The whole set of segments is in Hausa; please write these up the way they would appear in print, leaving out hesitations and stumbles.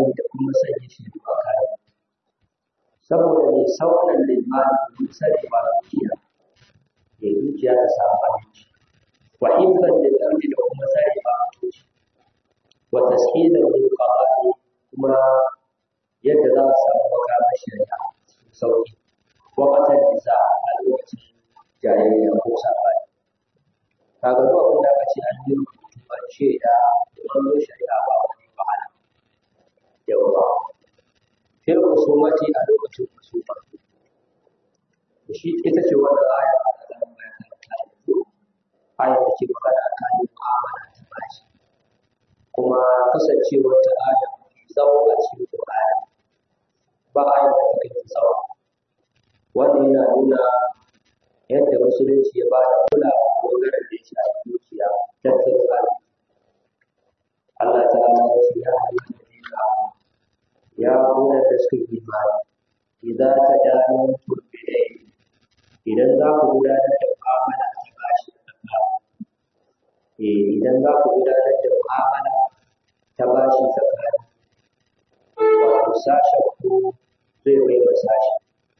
alaihi da kuma sanya shi a kai saboda mai sauran limani da sani ba dukiya da dukiya ta samu abinci wa hibban da ɗauki da kuma sani ba dukiya wa tashilan lil qada'i kuma yadda za a samu makamar shari'a sauki wa qatal nisa a lokacin jayayya ko sabani kaga duk abin da aka ce an yi rubutu ba shaida da wannan shari'a ba wani wahala yawa fil usumati a lokacin usuma shi ita ce wannan aya da Allah ya karanta aya da ke magana akan mu'amala ta bashi kuma kasancewar ta aya tsawo a cikin Qur'ani ba aya da take tsawo wannan yana nuna yadda musulunci ya bada kulawa bangaren da ya shafi dukiya tattalin arziki Allah ta'ala ya ce ya ayyuhallazina ya nuna da suka yi imani idan ta dano turbidai idan za ku gudanar da mu'amala ta bashi da tsakani idan za ku gudanar da mu'amala ta bashi tsakani wato sashen ku zai bai wa sashi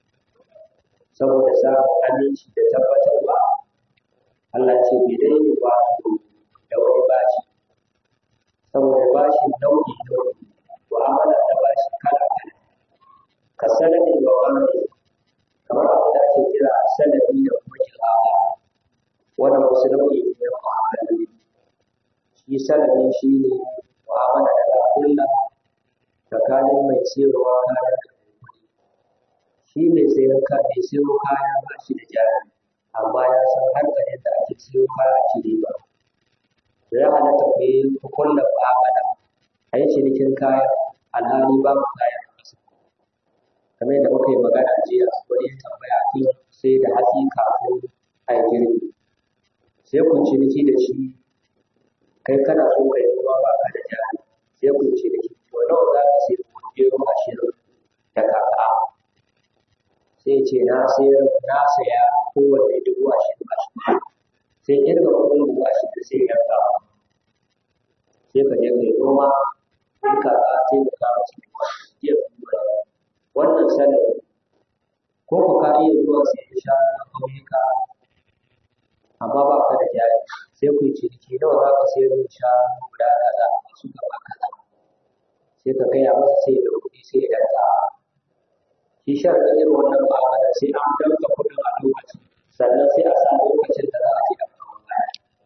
saboda samun aminci da tabbatarwa Allah ce bidai ne wato da wani bashi saboda bashi nau'i mu'amala ta bashi kala kala ka sanadin wa wani kamar abu da ake kira sanadi da kuma jira'a wannan wasu nau'i ne na mu'amala shi sanadi shi ne mu'amala da za a kulla tsakanin mai siyarwa kayan da mai kuɗi shi mai sayar kaya ba shi da jari amma ya san hankalin da ake siyo kaya a riba to ya halatta ku kulla mu'amala a yi cinikin kaya alhali babu kayan ƙasa kamar yadda muka yi magana jiya wani ya tambaya tun sai da hatsi kafin a yi girbi sai kun ciniki da shi kai kana so ka yi ruwa ba ka da jari sai kun ciniki to nawa za ka sai kun gero 20 da kaka sai ce na saya kowanne 20,000 sai irga kuɗin 20,000 sai ya kawo sai ka je ka yi noma in ka sai ka kawo su iya wannan sanadi ko ku ka iya zuwa sai ya sha a ƙauyuka amma ba ka da jari sai ku yi ciniki nawa za ka sayar da sha guda kaza masu gaba kaza sai ka gaya masa sai da kuɗi sai ya danta shi sharaɗin irin wannan mu'amala sai an danka kuɗin a lokaci sannan sai a samu lokacin da za a ce a kawo kaya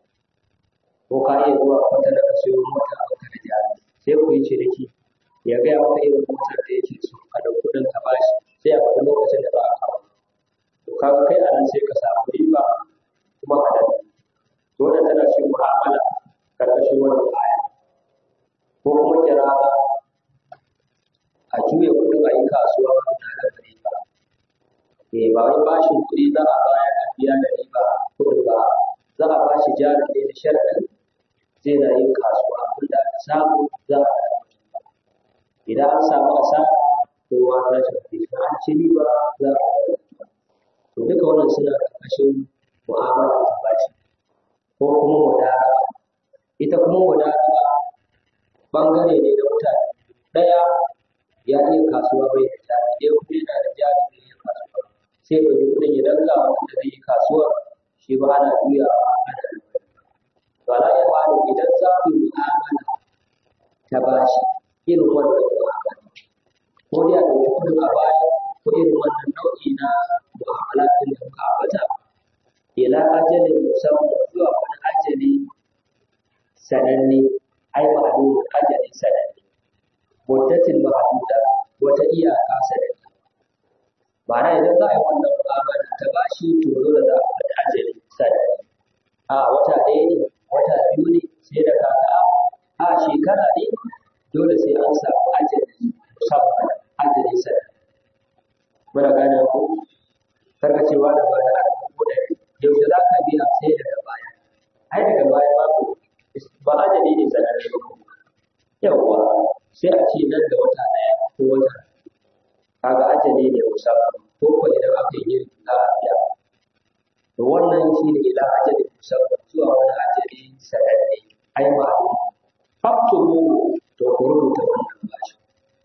ko ka iya zuwa wata da ka siyo mota a baka da jari sai ku yi ciniki ya gaya maka irin motar da yake so ka ɗauki kuɗin ka bashi sai a faɗi lokacin da za a kawo to kaga kai a nan sai ka samu riba kuma ka dade to wannan tana cikin mu'amala karkashin wannan aya ko kuma kirara a juya kuɗin a yi kasuwa ba tare da riba ba wai bashin kuɗi za a bayar a biya da riba ko ba za a bashi jari ne da sharaɗin zai na yin kasuwa abinda aka samu za a bayar idan an samu asara kowa za shi kuɗi idan an ci riba za a bayar to duka wannan suna ƙarƙashin mu'amala ta bashi ko kuma mudaraba ita kuma mudaraba ɓangare ne na mutane ɗaya ya iya kasuwa bai da jari ɗaya kuma yana da jari bai iya kasuwa sai ka ji kuɗin ya danka wanda zai yi kasuwa shi ba ana juyawa ana da to ala ya bani idan za ku yi mu'amala ta bashi irin wannan mu'amala ko dai a ɗauki kuɗin a baya ko irin wannan nau'i na mu'amala ɗin da muka ambata ila ajalin musamman zuwa wani ajali sananne ai ma'lum ajalin sananne muddatin mahduda wata iyaka sananne ma'ana idan za a yi wannan mu'amala ta bashi to dole za a faɗi ajali sananne a wata ɗaya ne wata biyu ne sai da kaka a shekara ne dole sai an samu ajali musamman ajali sananne muna gane ko karka cewa da ba da ko da yaushe za ka biya sai daga baya ai daga baya ba ajali ne sananne ba yawwa sai a ce nan da wata ɗaya ko wata kaga ajali ne musamman ko ko idan aka yi za a biya to wannan shi ne ila ajali musamman zuwa wani ajali sananne ai ma faktubu to ku rubuta wannan bashi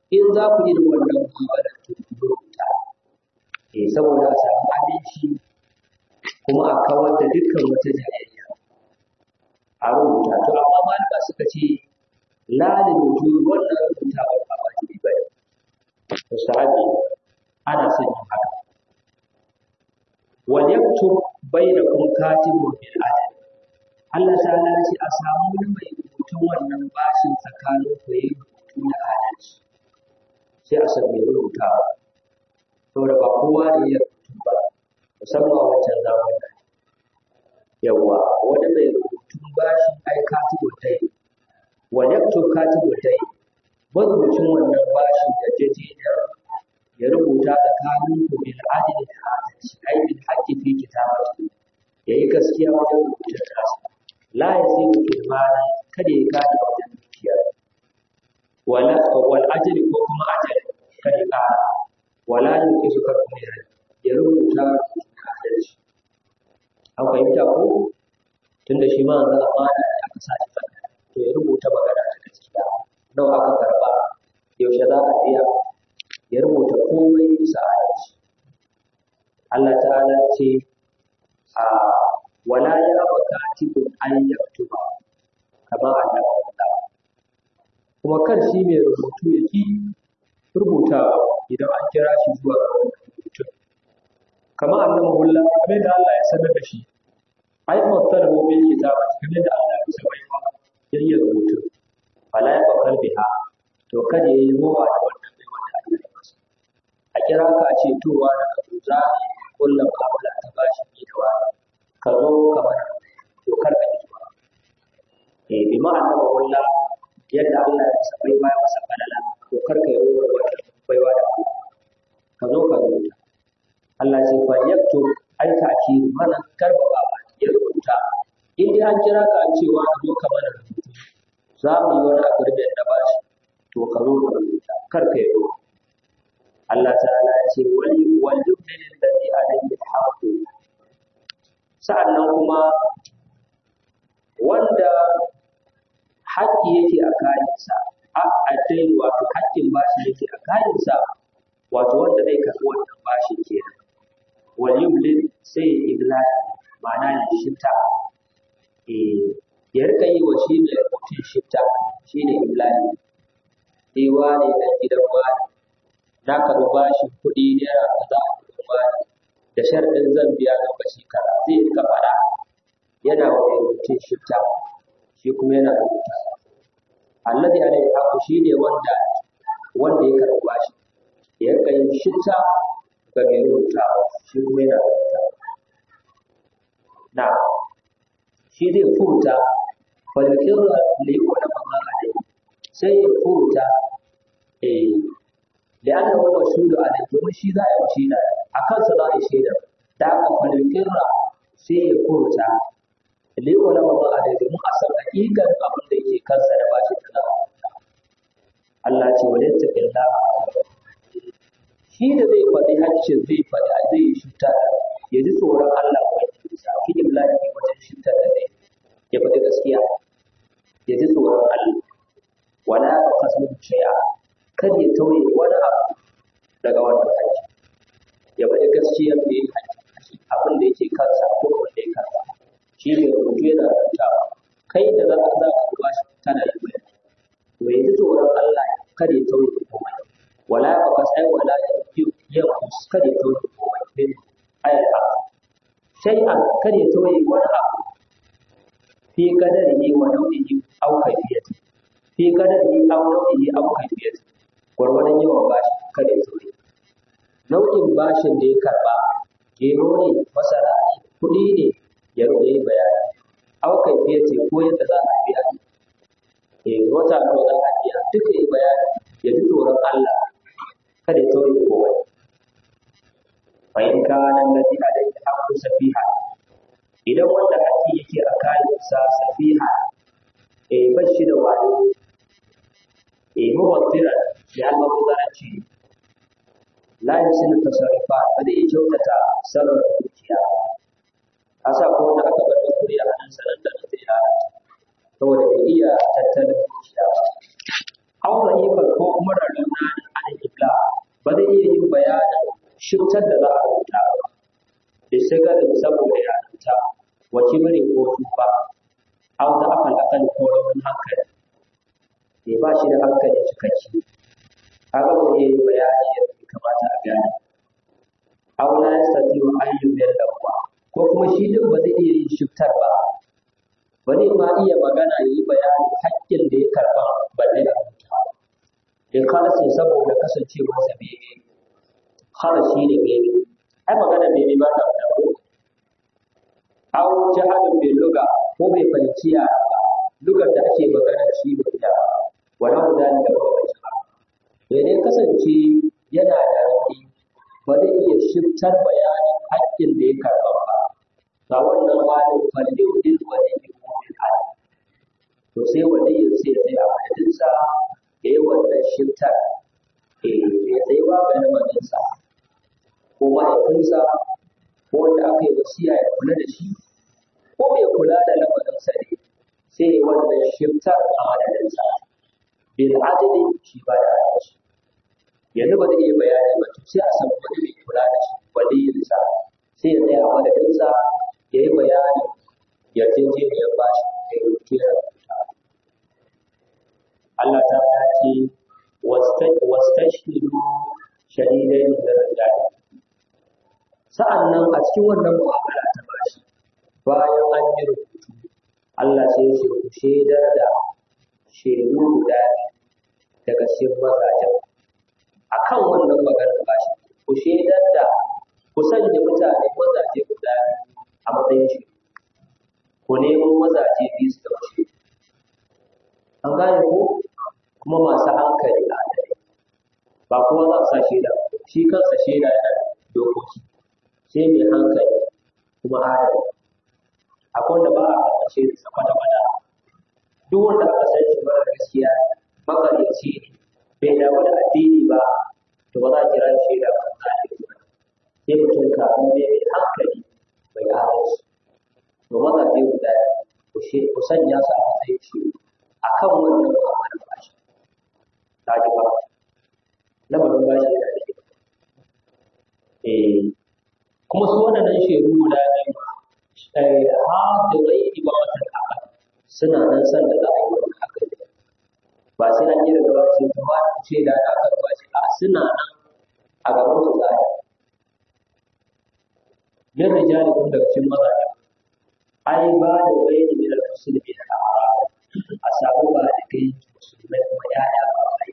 in za ku yi wannan mu'amala to ku rubuta saboda a samu aminci kuma a kawar da dukkan wata jayayya a rubuta to amma malama suka ce lalin wujudu wannan rubutawa ba wajibi ba ne mustahabi ana son yin haka wal yaktub bainakum katibun bil adl Allah ta'ala ya ce a samu wani mai rubutun wannan bashin tsakanin ku yayin rubutu na adalci sai a san mai rubutawa saboda ba kowa ne ya rubutu ba musamman wancan zamanin yawa wani mai rubutun bashin ai katibun dai wa yaktub katibun dai marubucin wannan bashin da jejjiyar ya rubuta tsakanin ku bil adli da adalci ai bil haqqi fi kitabati yayi gaskiya wajen rubutun nasa la yazidu fil mali kada ya kada wajen dukiya wal ajri ko kuma ajri kada ya kada wala yukisu ka kuma ya rubuta rubutun adalci an fahimta ko tunda shi ma za a bada aka sa shi fada to ya rubuta magana ta gaskiya nawa aka karba yaushe za a biya ya rubuta komai bisa adalci Allah ta'ala ce a wala ya aba katibun an yaktuba kama Allah kuma kar shi mai rubutu ya ki rubuta idan an kira shi zuwa ga rubutu kama Allah mahulla kamar da Allah ya sanar da shi ai mutalabu bil kitabati kamar da Allah ya sanar wa yayin rubutu wala ya bakal biha to kada yayi ruwa da wannan mai wanda ake masa a kira ka a ce to wa da za kullum mu'amala ta bashi ni da wani ka zo ka mana to kar ka ji ba bi ma'ana wallah yadda Allah ya sabai ba masa balala to kar ka yi wata baiwa da ka zo ka rubuta Allah ce fa yaktu ai ta'kid mana karba ba ya rubuta in dai an kira ka an cewa ka zo ka mana rubutu za mu yi wani agreement da bashi to ka zo ka rubuta kar ka yi Allah ta'ala ya ce wali yubdil alladhi alayhi alhaq sa'annan kuma wanda haƙƙi yake a kayansa a addai wato haƙƙin bashi yake a kayansa wato wanda zai karɓi wannan bashi kenan wal yubdil sai ibla ma'ana ya shifta ya rika yi wa shi ne rubutun shifta shine iblani dewa ne na gidan wani na karɓi bashin kuɗi naira kaza a gidan wani da sharɗin zan biya lokaci kaza zai rika faɗa yana wa mai rubutun shifta shi kuma yana rubuta alladhi alayhi haqu shine wanda ya karɓi bashi ya rika yin shifta ga mai rubuta shi kuma yana rubuta na shi zai furta falkirra da yi wani mamaka ne sai ya furta da an zama wa shudu a nan domin shi za a yi shaida a kansa za a yi shaida da aka falkirra sai ya furta da yi wani mamaka ne domin a san hakikar abin da yake kansa da ba shi da za a furta Allah ce wani tafi da shi da zai faɗi haccin zai faɗi zai yi shuta ya ji tsoron Allah wani sa fi imlaki wajen shuta da zai ya faɗi gaskiya ya ji tsoron Allah wala ya kasu shay'a kada ya tauye wani abu daga wannan haƙƙi ya faɗi gaskiya da ya haƙƙi abin da yake kansa ko abin da ya kansa shi ne rubutu yana rubutawa kai da za ka ba shi kana yi bayani to ya ji tsoron Allah kada ya tauye komai wala ya kasu ai wala ya kada ya tauye komai bin ayata shay'an kada ya tauye wani abu fi kadarihi wa nau'ihi aw kayfiyati fi kadarihi aw nau'ihi aw kayfiyati gwargwadon yawan bashi kada ya tauye nau'in bashin da ya karba gero ne masara ne kuɗi ne ya rubuta bayani aw kayfiyati ko yadda za a biya wata nawa za a biya duka yi bayani ya ji tsoron Allah kada ya tauye komai fa in kana alladhi alayhi haqqu safiha idan wanda haƙƙi yake a kayansa safiha bashi da wayo muwaddira ya Allah mudaranci la yusin tasarrufa ba zai kyautata sarrafa dukiya asa ko wanda aka bar kuɗi a hannun sa nan da zai lalata saboda bai iya tattalin dukiya ba aure ko kuma rarrauna ne bayanin shiftar da za a rubuta da shigarin saboda yarinta wa kibri ko tufa au da akal ko raunin hankali bai ba shi da hankali cikakke haka ba zai yi bayani yadda ya kamata a gane au la yastati'u an yubayyana lahu ko kuma shi din ba zai iya yin shiftar ba ba zai ma iya magana ya yi bayanin haƙƙin da ya karɓa ba zai da rubuta da kalasi saboda kasancewarsa bebe khalasi ne bebe ai magana bebe ba ta fita ko au jahadun bil luga ko bai fahimci yara ba lugar da ake magana shi bai da wannan gudan da ba ba ba ne kasance yana da rauni ba zai iya shiftar bayanin haƙƙin da ya karɓa ba ga wannan halin falle udin wani ne ko bil hal to sai wani ya sai a madadinsa da yi wannan shiftar ya tsaye wa ga lamarinsa ko mahaifinsa ko wanda aka yi wasiya ya kula da shi ko bai kula da lamarinsa ne sai ya wannan shiftar a madadinsa bil adli shi ba da adalci yanzu ba zai iya bayani ba to sai a samu wani mai kula da shi waliyinsa sai ya tsaya a madadinsa ya yi bayani ya yarjejeniyar bashi ya yi rubutu ya rubuta Allah ta ce wastashhidu shahidain min rijal sa'annan a cikin wannan mu'amala ta bashi bayan an yi rubutu Allah sai ya ce ku shaidar da shaidu guda daga cikin mazajen akan wannan maganar bashi ku shaidar da ku sanya mutane mazaje guda a matsayin shi ku nemo mazaje biyu su zama shaidu an gane ko kuma masu hankali a dare ba kuma za su sa shaida shi kansa shaida yana da dokoki sai mai hankali kuma adali akwai wanda ba a karɓar da kwata-kwata duk wanda aka san shi mara gaskiya makaryaci ne bai damu da addini ba to ba za a kira shi shaida ba za a yi ba sai mutum kafin mai hankali mai adalci to mazaje guda ku sanya su a matsayin shi a kan wannan mu'amalar bashi ta ji ba lamarin bashi yana da kyau kuma su waɗannan shaidu guda biyu hadirai ibadatul akal suna nan san da za a yi wannan akal ba sai an yi daga bashi kuma ce da aka ba shi a suna nan a gaban su zai min rijali kun daga cikin mazaje ai ba da bayani min al-muslimi da al-arab a samu ba da kai musulmai kuma yaya ba ai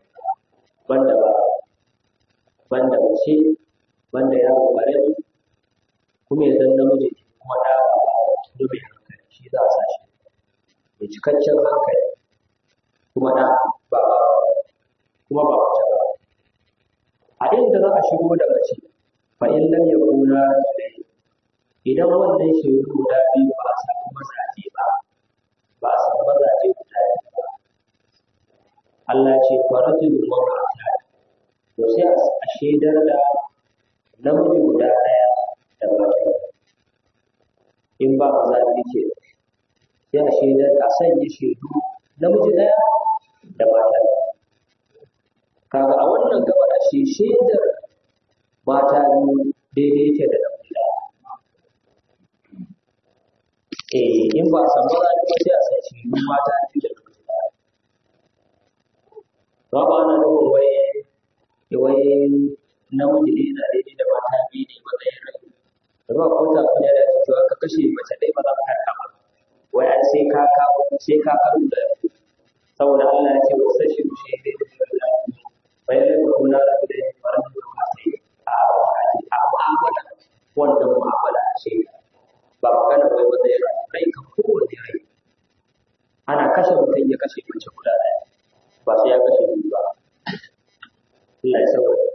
banda mace banda yaro ƙarami kuma ya zan namiji kuma da ba mai hankali shi za a sa shi mai cikakken hankali kuma da ba kuma ba mace ba a inda za a shigo da mace fa in lam yakuna rajulayn idan wannan shaidu guda biyu ba a samu mazaje ba a samu mazaje guda biyu ba Allah ce farajul mar'ata to sai a shaidar da namiji guda ɗaya da mata in ba mazaje ke sai a shaidar a sanya shaidu namiji ɗaya da mata kaga a wannan gaba a shaidar mata biyu daidai yake da namiji ɗaya in ba a samu mazaje ba sai a san shaidun mata biyu da namiji ɗaya ba ba na nufin wai namiji ne na daidai da mata biyu ne matsayin rai ruwa ko ta kuma da ce cewa ka kashe mace ɗaya ba za ka harka ba wai ai sai ka kawo da saboda Allah ya ce wa sai shi dai da Allah bayan da kuna da da faran da ba sai a mu'amala wannan mu'amala ce ba magana wai matsayin rai kan kowane rai ana kashe mutum ya kashe mace guda ɗaya ba sai ya kashe biyu ba Allah ya saboda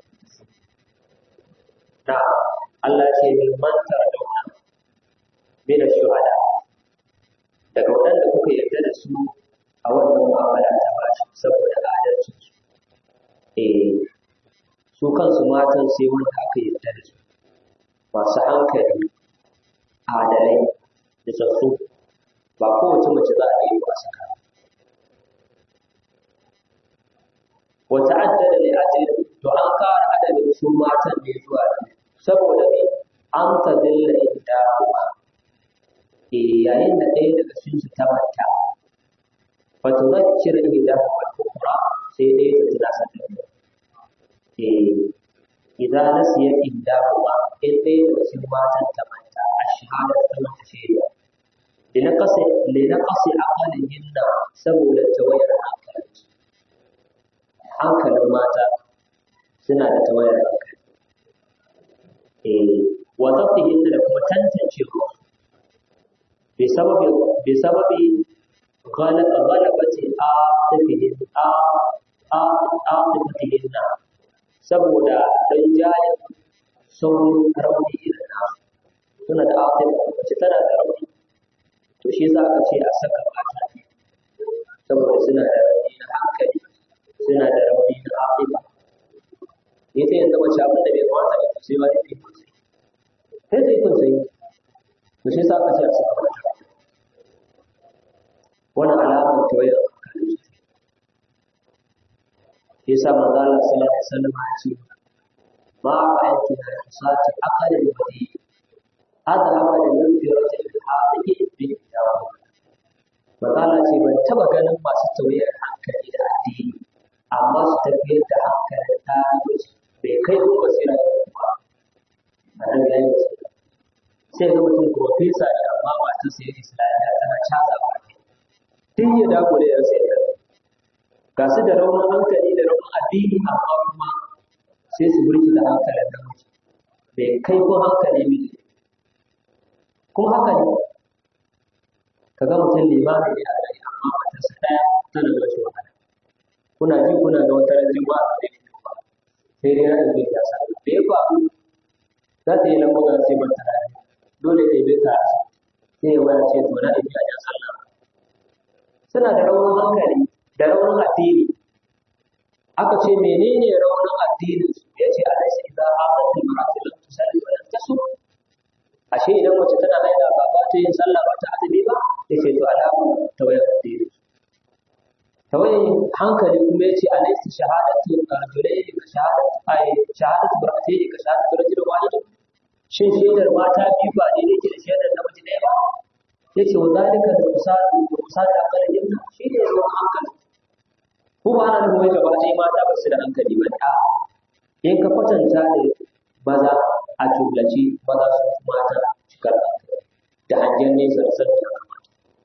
na Allah ce min manta da wannan bin shuhada daga waɗanda kuka yarda da su a wannan mu'amala ta bashi saboda adalcin su su kansu matan sai wanda aka yarda da su masu hankali adalai da sassu ba kowace mace za a yi ba saka wata addada ne ajiyar to an kara adadin su matan ne zuwa saboda me an ta dilla inda kuma yayin da ɗaya daga cikin su ta manta wato zakkir ida al-ukhra sai dai ta tuna sanin idan nasiya inda kuma in ɗaya daga cikin matan ta manta a shahada ta manta shaida linaqasi aqalihinna saboda tawayar hankalin mata suna da tawayar hankali wa zabtihinna da kuma tantance su bisababi ghalabati atifihinna saboda rinjayen saurin rauni irin nasu suna da atifa wacce tana da rauni to shi yasa aka ce a saka mata saboda suna da rauni na hankali suna da rauni na atifa ne sai yanzu mace abin da bai kamata ba sai ba ne sai sai kun sai to shi yasa aka ce a saka mata wannan alamar tawayar hankali shi yasa manzo Allah sallallahu alaihi wasallam ya ce ma ra'aytu sa'ati aqal al-wadi adhaba li rajul hadhihi bi dawa manzo Allah ce ban taba ganin masu tawayar hankali da addini amma su tafiyar da hankalin ta bai kai ko basira ba annabi ya ce sai ga mutum profesa ne amma matar sa yake islamiyya tana caza ba tun ya dagule ya sai ga su da raunin hankali da raunin addini amma kuma sai su burki da hankalin da mutum bai kai ko hankali mai kuma haka ne ka ga mutum limami ne a gari amma matarsa ɗaya tana da wasu wahala kuna ji kuna ga wata rajin ba a ɗaya ne ba sai dai yana da ya sa da ya faru za ta yi lambuga sai ban ta rari dole ne bai ta sai ya waya ce to na da biya jan sallah suna da raunin hankali da raunin addini aka ce menene raunin addini ya ce alaisa idan hafatul mar'atu lam tusalli wa lam tasum ashe idan mace tana haila ba ta yin sallah ba ta azumi ba yace to alamu tawayar addini tawayar hankali kuma yace alaisa shahadatu rajulayn ka shahadatu mar'atayn ka shahadatu rajulin wahid shin shaidar mata biyu ba ne yake da shaidar namiji ɗaya ba yace wa zalika da aqalin shi ne ruwan hankali ko ba ana nufin wai gaba ɗaya mata ba su da hankali ba a in ka kwatanta da maza a jumlace maza sun fi mata cikar hankali da hangen nesa da sanin ya kamata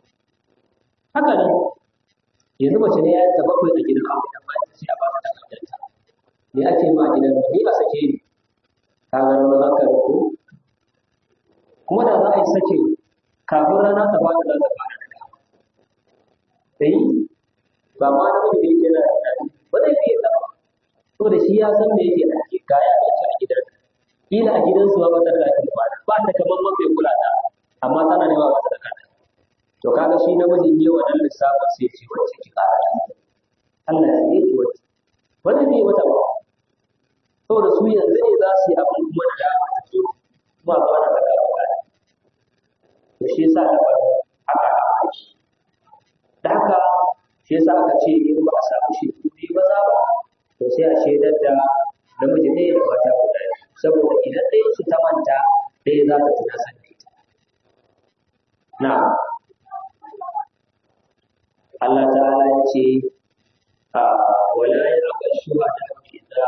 haka nan yanzu mace ne ya yi bakwai a gidan aure amma ita ce a ba ta takardanta me ake ma a gidan ni a sake ni ka ga nan za ka rubu kuma da za a yi sake kafin rana ta ba ta za ta fara da dama sai ba ma na wani da yake na ba zai fiye da ba to da shi ya san me yake da ke kaya da shi a gidan kila a gidan su ba ta da lafiya ba ta kaman man bai kula ta amma tana ne ba ta da kanta to kaga shi namijin yi wannan lissafin sai ce wacce ki kara Allah ya yi ki wacce wannan bai wata ba saboda su yanzu ne za su yi abin kuma da dama ta zo ba ba na saka ba to shi yasa da haka da haka shi yasa aka ce in ba a samu shi kuɗi maza ba to sai a shaidar da namiji ɗaya da mata guda saboda idan ɗaya su ta manta ɗaya za ta tuna san da ita na Allah ta'ala ya ce wala ya aka shuwa da idza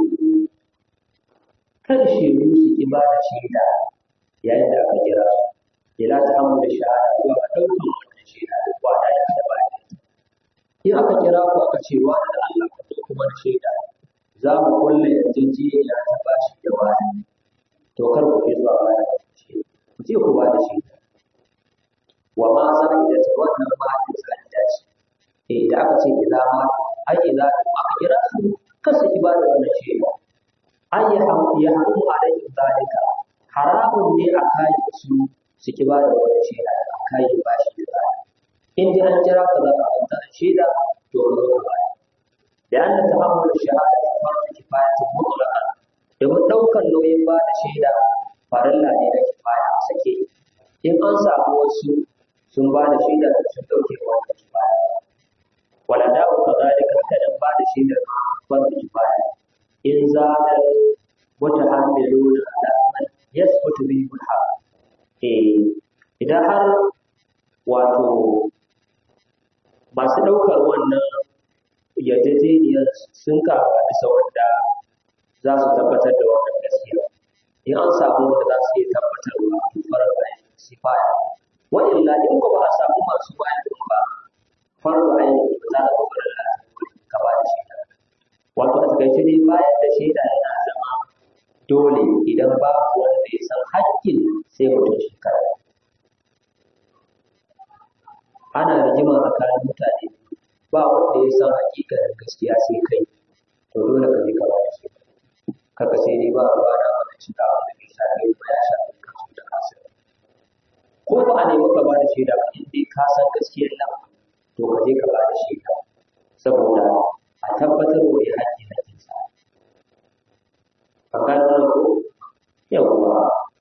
kan shaidu su ki ba da shaida yayin da aka kira su ila ta hamu da shahada zuwa ga ɗaukan wannan shaida da kwana da ba in aka kira ku aka ce wa da Allah ku zo kuma da shaida za mu kulle yarjejeniya ta bashi da wani to kar ku ke zuwa ba da shi ku je ku ba da shaida wa ma za a yi da wannan ba da tsari da shi da aka ce ila ma ai ila aka kira su kar su ki ba da wannan shaida ai ya hamu alaihi zalika haramun ne a kai su ki ba da wannan shaida a kai bashi da tsari in ji an jira ka za ka kwanta da shaida to ka zo ka baya da an ta hamu da shahada ta farko kifaya ta mutlaka domin ɗaukar nauyin ba da shaida farilla ne da kifaya a sake in an samu wasu sun ba da shaida da sun ɗauke wannan kifaya wala da ku kazalika haka dan ba da shaidar farko kifaya in za wata hamiluna ala man yasbutu bihi al-haq idan har wato masu ɗaukar wannan yarjejeniyar sun kafa bisa wanda za su tabbatar da wannan gaskiya in an samu wanda za su iya tabbatarwa a farar bayan sifaya wa'illa in ba a samu masu bayan ba farar bayan ba za a kokarin lalata ka ba da shaida wato a takaice dai bayan da shaida yana zama dole idan babu wanda ya san haƙƙin sai mutum shi kare ana rigima tsakanin mutane ba wanda ya san hakikanin gaskiya sai kai to dole ka je ka ba shi kaga sai dai ba ruwa da wani shi da wanda bai shafe ba ya shafe kansu da kansu ko ba a nemi ka ba da shaida ba in dai ka san gaskiyar nan to ka je ka ba da shaida saboda a tabbatar wa ya haƙƙi na kinsa an gano wannan ko yawwa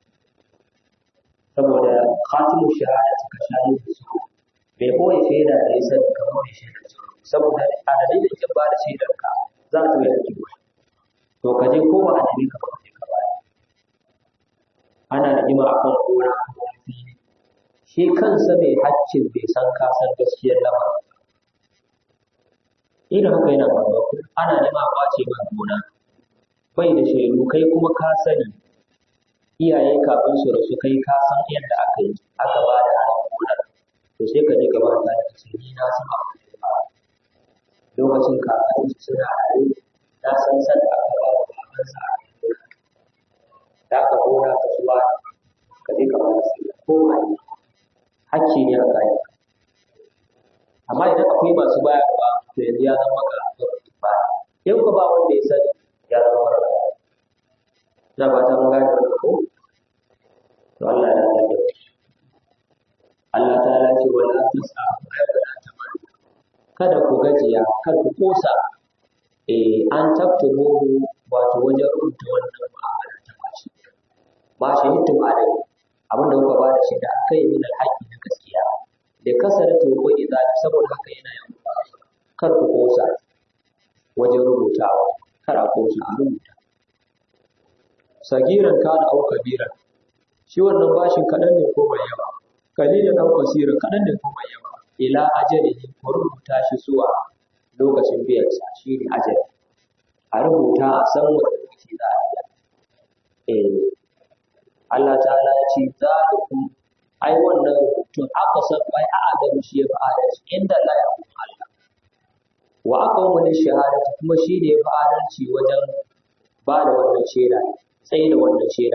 saboda khatimu shahada ka shahi da su bai koyi shaida da ya sani kamar mai shaida saboda a dalilin kin ba da shaidar ka za ta yi aiki ba to ka je ko ba a dalilin ka ba ka ba ana rigima akan gona ko fili shi kansa mai haccin bai san ka san gaskiyar lamarin irin haka yana faruwa ana nema kwace ma gona bai da shaidu kai kuma ka sani iyaye kafin su rasu kai ka san yadda aka yi aka ba da gonar to sai ka je gaba da ce ni na san abin da ya faru lokacin kakanni su suna rayu na san san da aka ba wa babansa a gona da aka gona ka zuwa ka je ka ba da su ko mai hakki ne a kayan amma idan akwai masu bayarwa to yanzu ya zama ka ba yau ka ba wanda ya sani ya zama mara na ba ta magana da ko to Allah ya dace Allah ta'ala ce wala tas'a ayyuka tamam kada ku gajiya kar ku kosa an tabtubu wato wajen rubuta wannan mu'amala ta bashi ba shi hitim alai abinda kuka ba da shi da akai min alhaqi na gaskiya da kasaratu ko idza saboda haka yana yin kar ku kosa wajen rubutawa kar a kosa a rubuta sagiran kana au kabiran shi wannan bashin kadan ne ko mai yawa kalilan au kasiran kadan ne ko mai yawa ila ajalihi ko rubuta shi zuwa lokacin biyan sa shine ajali a rubuta a san wanda lokaci za a biya Allah ta'ala ya ce zalikum ai wannan rubutun aka san ai a adamu shi ya fa'ada shi inda Allah ya kuma Allah wa aka wani shahadatu kuma shi ne ya fa'adanci wajen ba da wannan shaida sai da wannan shaida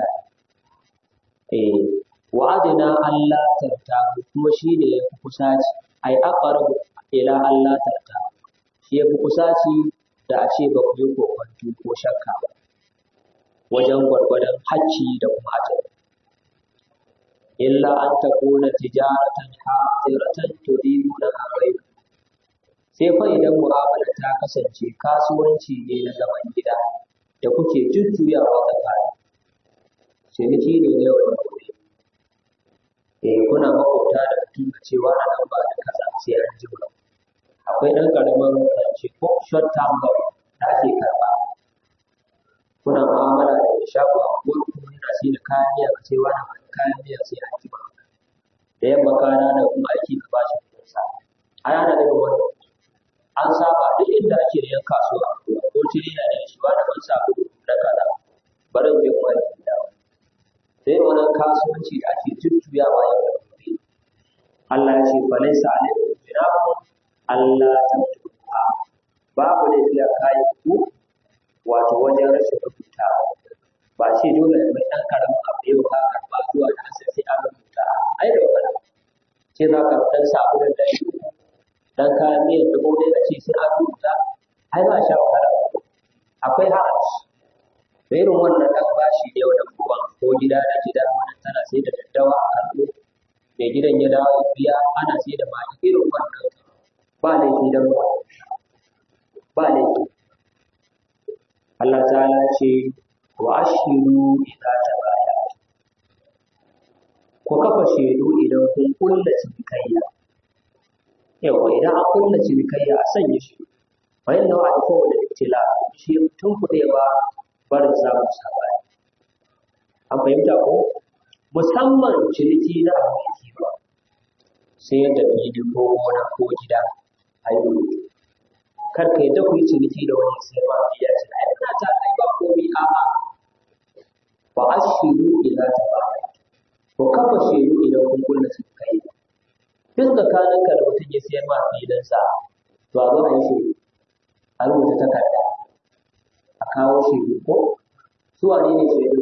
wa adina Allah tarta kuma shi ne ya fi kusaci ai aqrabu ila Allah tarta shi ya fi kusaci da a ce ba ku yi kokwanto ko shakka ba wajen gwargwadon hacci da kuma ajali illa an takuna tijaratan hadiratan tudiruna ghayra sai fa idan mu'amala ta kasance kasuwanci ne na zaman gida da kuke jujjuyawa tsakani ciniki ne na yau da gobe kuna makwabta da mutum da cewa a nan ba da kaza sai an ji ba akwai ɗan ƙaramin rance ko short term loan da ake karɓa kuna mu'amala da mai shago a kuma yana sai da kayan miya ka cewa na kayan miya sai an ji ba da yamma kana da kuma aiki ka ba shi kuɗin sa a yana da wani an saba duk inda ake da yan kasuwa ko tirina da shi ba da ban sa kuɗi da kaza bari je kuma aiki da sai wannan kasuwanci da ake jujjuyawa yau da gobe Allah ya ce falaisa alaikum junahun Allah tabtuha babu da fiya kai ku wato wajen rashin rubuta ba ce dole mai dan karamin abu yau ka karba zuwa da sai an rubuta ai da wala ce za ka dan sabu da shi dan kayan miyan da gobe a ce sai an rubuta ai za a sha wahala akwai haraji da irin wannan dan bashi da yau da gobe ko gida da gida wannan tana sai da daddawa a kallo mai gidan ya dawo biya ana sai da maki irin wannan ba laifi dan ba laifi Allah ta'ala ce wa ashiru idza tabaya'tum ku kafa shaidu idan kun kulla cinikayya yawa idan an kulla cinikayya a sanya shi fa inna wa afa da ibtila shi tun kuɗe ba barin samun sabani an fahimta ko musamman ciniki na aboki ba sai yadda fili ko gona ko gida a yi rubutu kar ka yadda ku yi ciniki da wani sai ba fiye ce ai ina ta ai ba komai a'a ba ashiru ila ta ba ko kafa shedu idan kun kulla su kai duk tsakaninka da mutum ya siyar ma filinsa to a zo a yi shedu a rubuta takarda a kawo shedu ko su wane ne shedu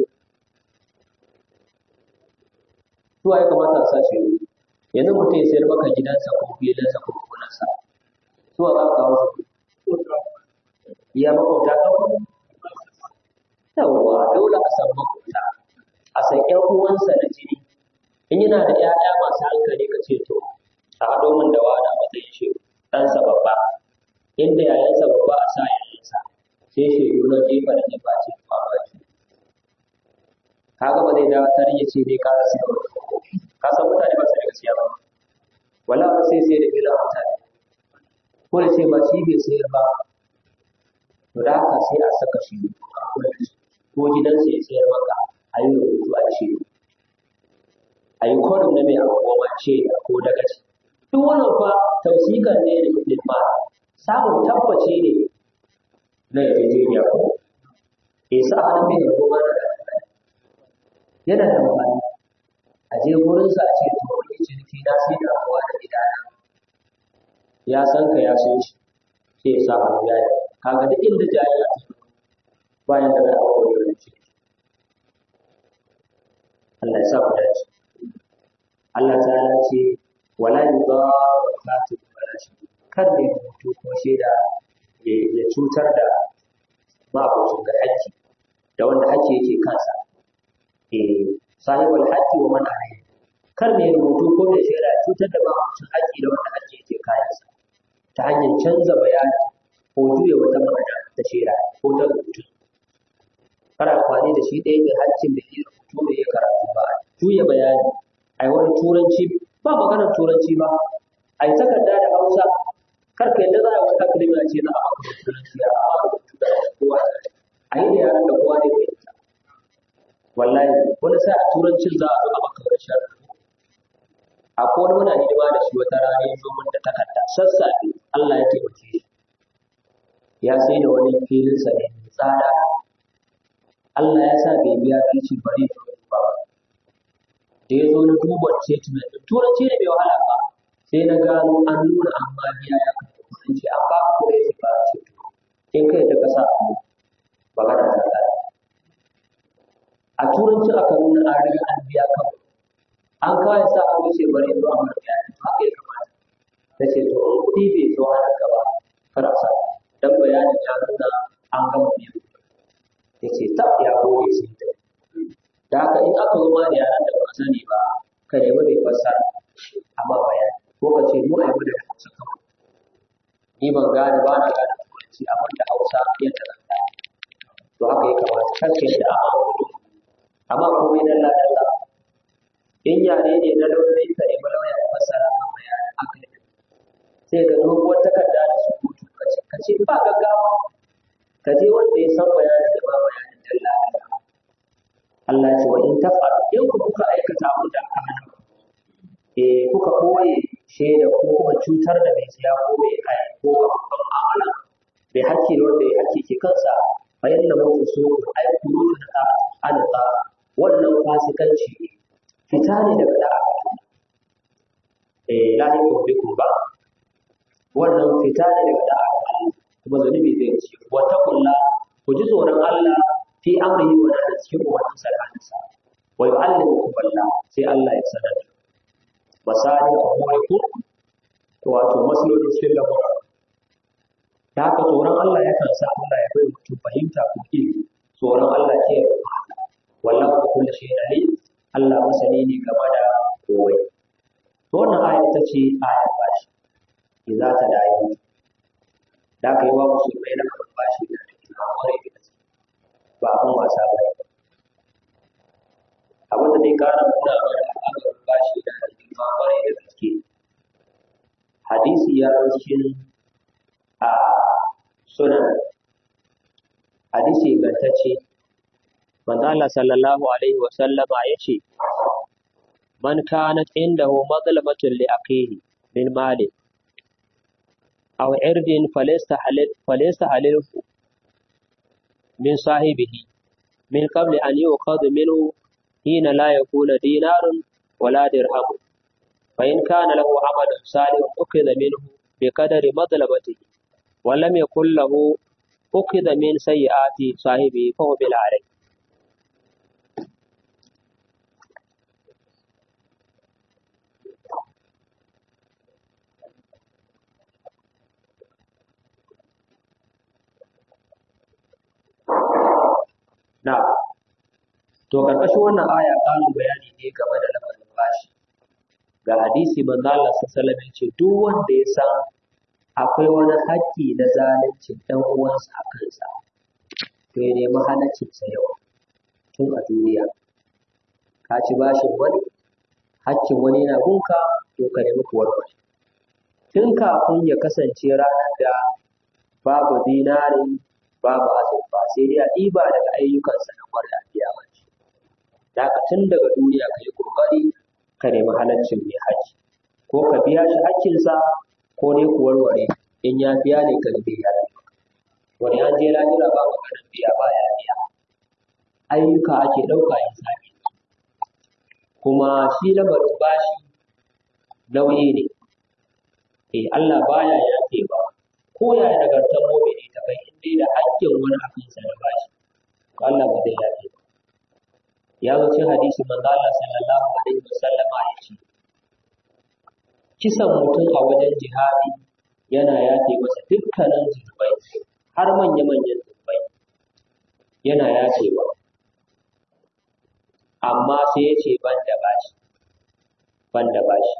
su ya kamata a sa shedu yanzu mutum ya sayar maka gidansa ko filinsa ko gonarsa su za ka kawo su iya makwabta kawai yawwa dole a san makwabta a san ƴan uwansa na jini in yana da ƴaƴa masu hankali ka ce to a haɗo min da wani a matsayin shi ɗansa babba inda yayansa babba a sa yayansa sai shedu na jefa da jefa ce ba ba shi kaga ba zai dawo tare ya ce dai ka rasa da wani ka san mutane ba su da gaskiya ba wala ba sai da gida mutane ko da ce ba shi bai sayar ba to da haka sai a saka shi ko gidansa ya sayar maka a yi rubutu a ce a yi kodin na mai abubuwa ce ko daga ci duk wannan fa tausikan ne da kudin ma samun tabbaci ne na yarjejeniya ko ya sa hannun mai goma da yana da amfani a je wurinsa a ce to wani ciniki na sai da abuwa da gidana ya san ka ya san shi sai ya sa hannu ya yi kaga duk inda jari a cikin bayan da za a wani wani ciniki Allah ya sa mu dace Allah ta ce wala yudar katib wala shi kar ne mutu ko shaida ya cutar da ma'abucin da haƙƙi da wanda haƙƙi yake kansa sahibul haqqi wa man alayhi kar ne rubutu ko da shaida ya cutar da ma'abucin haƙƙi da wanda haƙƙi yake kansa ta hanyar canza bayani ko juya wata magana ta shaida ko ta rubutu kar amfani da shi ɗaya mai haƙƙin da ke rubutu da ya karatu ba juya bayani ai wani turanci ba maganar turanci ba ai takarda da Hausa kar ka yadda za a wata kalma ce na a turanci a rubutu da kowa ai da yaran da kowa ne ke ta wallahi wani sai a turancin za a zo a maka wani sharri akwai wani muna hidima da shi wata rana ya zo min da takarda sassafe Allah ya taimake shi ya sai da wani filin sa ne tsada Allah ya sa bai biya fici bari ba da ya zo na duba statement din turanci ne bai wahala ba sai na gano an nuna amma biya ya kai kuɗin ce an ba ku da ba ce in kai ta kasa magana ta tsaya a turanci aka nuna an riga an biya kan an kawai sa an wuce bari zo a marbiya ne haka ya kamata ta ce to in kuɗi bai zo hannun gaba kada sa dan bayanin ya nuna an gama biyan ya ce ta ya gode sai ta da haka in aka zo ma da yaran da ba sani ba ka nemi mai fassara amma bayani ko ka ce mu a yi da Hausa kawai ni ban gane ba na gane turanci amma da Hausa yadda zan gane to haka ya kamata kar ka yi da amma komai na ladalla in yare ne na lauyoyi ka nemi lauya ya fassara ma bayani haka ne sai ka doguwar takarda da surutu ka ce ba gaggawa ka je wanda ya san bayanin da ba bayanin dalla Allah ce wa in tafar in kuka aikata abin da aka hana kuka koye shaida ko kuma cutar da mai siya ko mai kai ko kuma mu'amala bai hakki wanda ya hakki ke kansa fa yanna mu so ai kurutu da alqa wannan fasikanci fita ne daga da'a la yakun ba wannan fita ne daga da'a kuma zunubi zai ci wata kulla ku ji tsoron Allah fi amrihi wa da cikin umarnin sarhansa wa yu'allimukum billah sai Allah ya sanar wasali umurikum wato maslolin cikin lamura da haka tsoron Allah ya kan sa Allah ya bai mutum fahimta ku ki tsoron Allah ke wallahu bi kulli shay'in alim Allah masani ne game da komai to wannan aya ita ce ayar bashi idza ta da'i da kai wa musulmai na bashi da al'amari da ba abin wasa ba abin da zai kara nuna mana al'amarin bashi da girma kwarai da gaske hadisi ya cikin a sunan hadisi ingantacce manzo Allah sallallahu alaihi wa sallama yace man kanat indahu madlamatun li akhihi min mali aw irdin falyastahlil min sahibihi min qabli an yuqad minhu hina la yakuna dinarun wala dirham fa in kana lahu amalun salihun ukhidha minhu biqadari madlamatihi wa lam yakul lahu ukhidha min sayyiati sahibihi fa huwa bil alayh. Na, to karkashin wannan aya ƙarin bayani ne game da lamarin bashi. Ga hadisi manzo Allah sallallahu alaihi wasallam ce duk wanda ya san akwai wani haƙƙi na zalincin ɗan uwansa a kansa, to ya nemi halaccinsa yau tun a duniya. Ka ci bashin wani, haƙƙin wani yana gunka, to ka nemi ku warware. Tun kafin ya kasance ranar da babu dinari babu azurfa sai dai a ɗiba daga ayyukansa na kwarai a biya mashi. Da haka tun daga duniya ka yi ƙoƙari ka nemi halaccin mai haƙƙi, ko ka biya shi haƙƙinsa ko dai ku warware in ya biya ne ka biya ya biya. Wani an je lahira ba maganar biya ba ya biya. Ayyuka ake ɗauka ya sami. Kuma shi lamarin bashi nauyi ne. Allah baya yafe ba. Ko ya yi nagartar mu'mini ta kai in dai da haƙƙin wani a kansa na bashi, Allah ba zai yafe ba. Ya zo cikin hadisi manzo Allah sallallahu alaihi wasallam ya ce kisan mutum a wajen jihadi yana yafe masa dukkanin zunubai har manya-manyan zunubai yana yafewa, amma sai ya ce ban da bashi.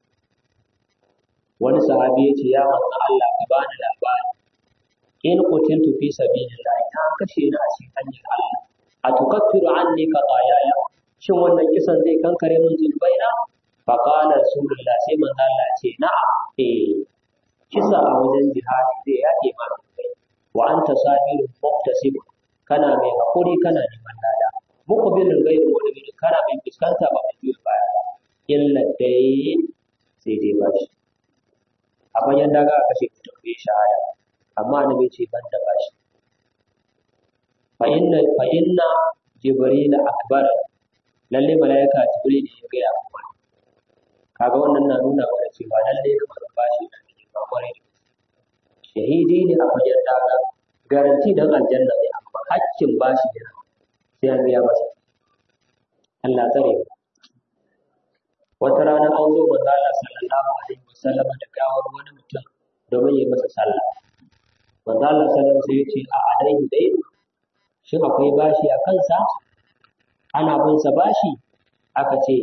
Wani sahabi ya ce ya manzo Allah ka bani labari in qutiltu fi sabilillah ta kashe ni a cikin hanyar Allah atukaffiru anni qadayaya, shin wannan kisan zai kankare min zunubaina? Fa qala rasulullah sai manzo Allah ce na'am, kisa a wajen jihadi zai yaƙe ma zunubai. Wa anta sabirun muqtasib, kana mai hakuri kana neman lada. Muqbilul ghaibi wa nabi, kana mai fuskanta ba mai juya baya ba. Illa dai sai dai bashi. A bayan daga aka kashe mutum bai shahada, amma annabi ce ban da bashi. Fa inna jibril akbar, lalle malaika jibril ya ga ya kuma. Kaga wannan na nuna mana cewa lalle kamar bashi na da kwakware. Shahidi ne a bayan daga, garanti dan aljanna ne, amma hakkin bashi ne sai an biya masa. Allah tsare mu. Wata rana an zo manzo Allah sallallahu alaihi wasallam da gawar wani mutum domin ya masa sallah. Manzo Allah sallallahu alaihi wasallam sai ya ce a adai dai shin akwai bashi a kansa? Ana bin sa bashi? Aka ce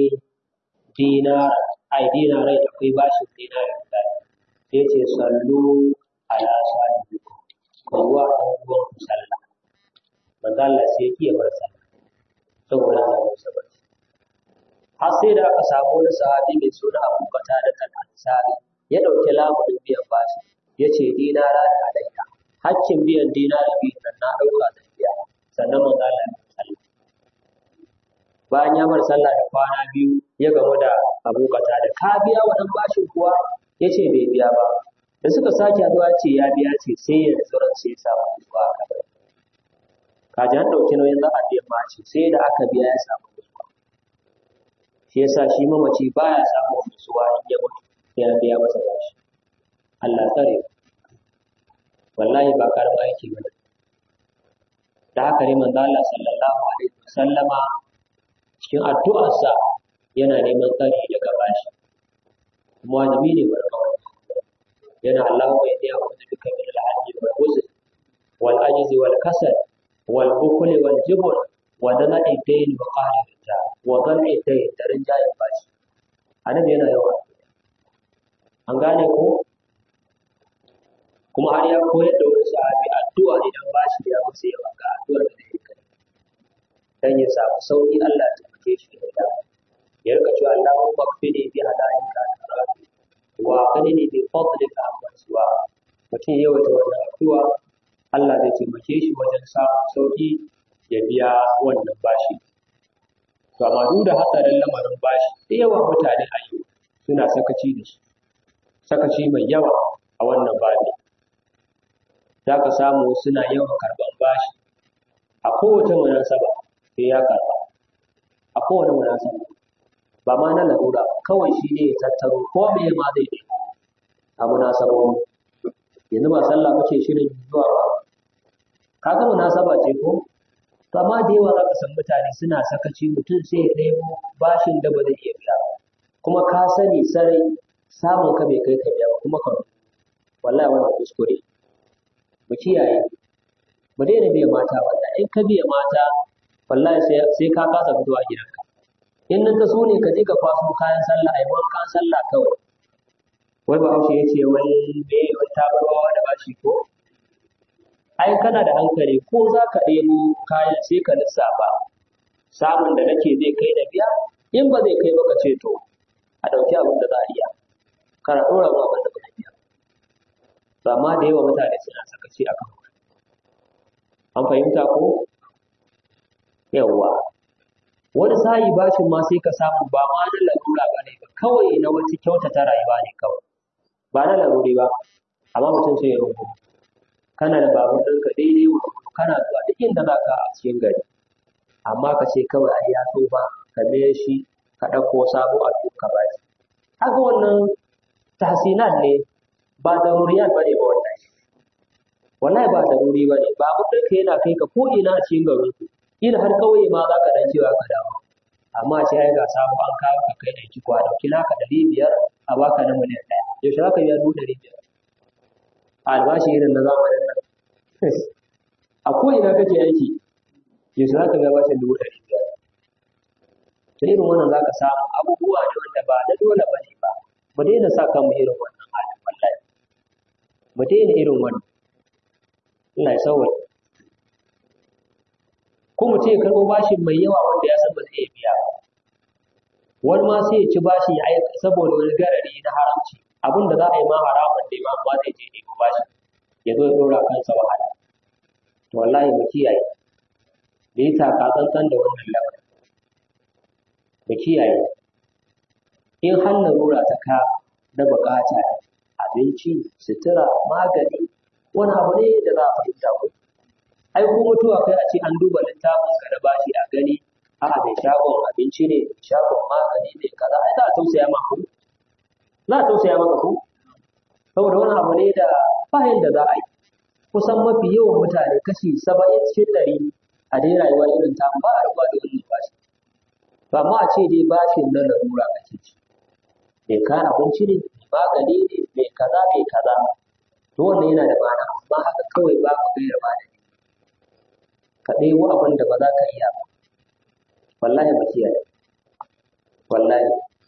dinarai akwai bashin dinari guda. Sai ya ce sallu ala sahibikum, kowa dan uwan ku sallah. Manzo Allah sai ya kiyaye masa saboda Allah sabar. Har sai da aka samu wani sahabi mai suna Abu Qatada al-Ansari ya dauki lamunin biyan bashi, ya ce dinara da alayya, hakkin biyan dinari biyu nan na dauka da biya. Sannan manzo Allah ya sallah. Bayan ya mar sallah da kwana biyu ya gamu da Abu Qatada, ka biya wannan bashin kuwa? Ya ce bai biya ba. Da suka sake zuwa ce ya biya, ce sai ya tsoron sai ya samu zuwa kabari. Kaji an dauki nauyin za a biyan bashi sai da aka biya ya samu. Shi yasa shi mamaci baya samun nutsuwa in ya mutu sai an biya masa bashi. Allah tsare. Wallahi ba karama yake ba. Da haka ne manzo Allah sallallahu alaihi wasallama cikin addu'arsa yana neman tsari daga bashi. Kuma wajibi ne barkawa. Yana Allahumma inni a'udhu bika min al-'ajzi wal huzn wal ajzi wal kasal wal bukli wal jubn wa dala'i dayn wa qahri wa dala'i dayn da rinjayen bashi. Annabi yana yawa. An gane ko? Kuma har ya koyar da wani sahabi addu'a idan bashi ya masa yawa ga addu'ar da yake kai. Dan ya samu sauki Allah ya tabbake shi da ya rika cewa Allahumma qfini bi halalika wa qadini bi fadlika amma suwa. Mutum yawa ta wannan addu'a Allah zai taimake shi wajen samun sauki ya biya wannan bashi. To amma duk da hatsarin lamarin bashi, da yawa mutane a yau suna sakaci da shi, sakaci mai yawa a wannan babi. Za ka samu suna yawan karɓan bashi a kowace munasaba sai ya karɓa, a kowane munasaba. Ba ma na larura ba, kawai shi ne ya tattaro ko me ma zai ɗebo a munasabobi. Yanzu ba sallah muke shirin zuwa ba, kaga munasaba ce ko? To amma da yawa za ka san mutane suna sakaci, mutum sai ya ɗebo bashin da ba zai iya biya ba, kuma ka sani sarai samun ka bai kai ka biya ba, kuma ka wallahi wannan kuskure. Mu kiyaye, mu daina biya mata wallahi, in ka biya mata wallahi sai ka kasa fitowa a gidanka. In nan ta so ne ka je ka kwaso kayan sallah, ai wankan sallah kawai. Wai Bahaushe ya ce wai me wai ta barwa da bashi ko? Ai kana da hankali, ko za ka ɗebo kayan sai ka lissafa samun da nake zai kai da biya, in ba zai kai ba ka ce to a ɗauki abin da za a iya, kana ɗora ma abin da ba zai biya. Amma da yawa mutane suna sakaci a kan an fahimta ko? Yawwa, wani sa'i bashin ma sai ka samu ba ma na larura ba ne ba, kawai na wata kyautata rayuwa ne kawai, ba na laruri ba, amma mutum sai ya rungu. Kana da babur ɗinka daidai wa kana zuwa duk inda za ka a cikin gari, amma ka ce kawai ai ya tsufa ka biya shi ka ɗauko sabo a ka ba shi. Haka wannan tahsinat ne, ba daruriyat ba ne ba wannan. Wallahi ba daruri ba ne, babur ɗinka yana kai ka ko ina a cikin garin ku, ina har kawai ma za ka dan cewa ka dawo. Amma sai ai ga sabo an kawo ka kai da kiko a ɗauki naka 500 a baka na miliyan 1. Yaushe za ka biya 500? Albashi irin na zamanin nan a ko'ina kake aiki yanzu za ka ga bashin 500. Ta irin wannan za ka samu abubuwa ne wanda ba na dole ba ne ba. Mu daina sa kanmu irin wannan halin wallahi, mu daina irin wannan. Allah ya sauwaƙe. Ko mutum ya karɓo bashin mai yawa wanda ya san ba zai iya biya ba. Wani ma sai ya ci bashin ya aika saboda wani garari na haramci, abin da za a yi ma haramun da ma ba zai je ɗebo bashi ya zo ya ɗora kansa wahala. To wallahi mu kiyaye, da yi taka tsantsan da wannan lamarin. Mu kiyaye, in har larura ta ka na buƙata abinci, sutura, magani, wani abu ne da za a fahimta ko. Ai ko mutuwa kai a ce an duba littafin ka da bashi a gani, a'a mai shagon abinci ne, mai shagon magani ne kaza, ai za a tausaya ma ku. Za a tausaya maka ko? Saboda wani abu ne da ba yanda za a yi. Kusan mafi yawan mutane kashi 70% a dai rayuwa irin ta ba a rubuwa da wannan bashi. Ba ma a ce dai bashin na larura kake ci. Mai kayan abinci ne, mai magani ne, mai kaza mai kaza. To wannan yana da ma'ana, amma haka kawai ba ka gaira ba da ka ɗebo abin da ba za ka iya ba. Wallahi mu kiyaye. Wallahi.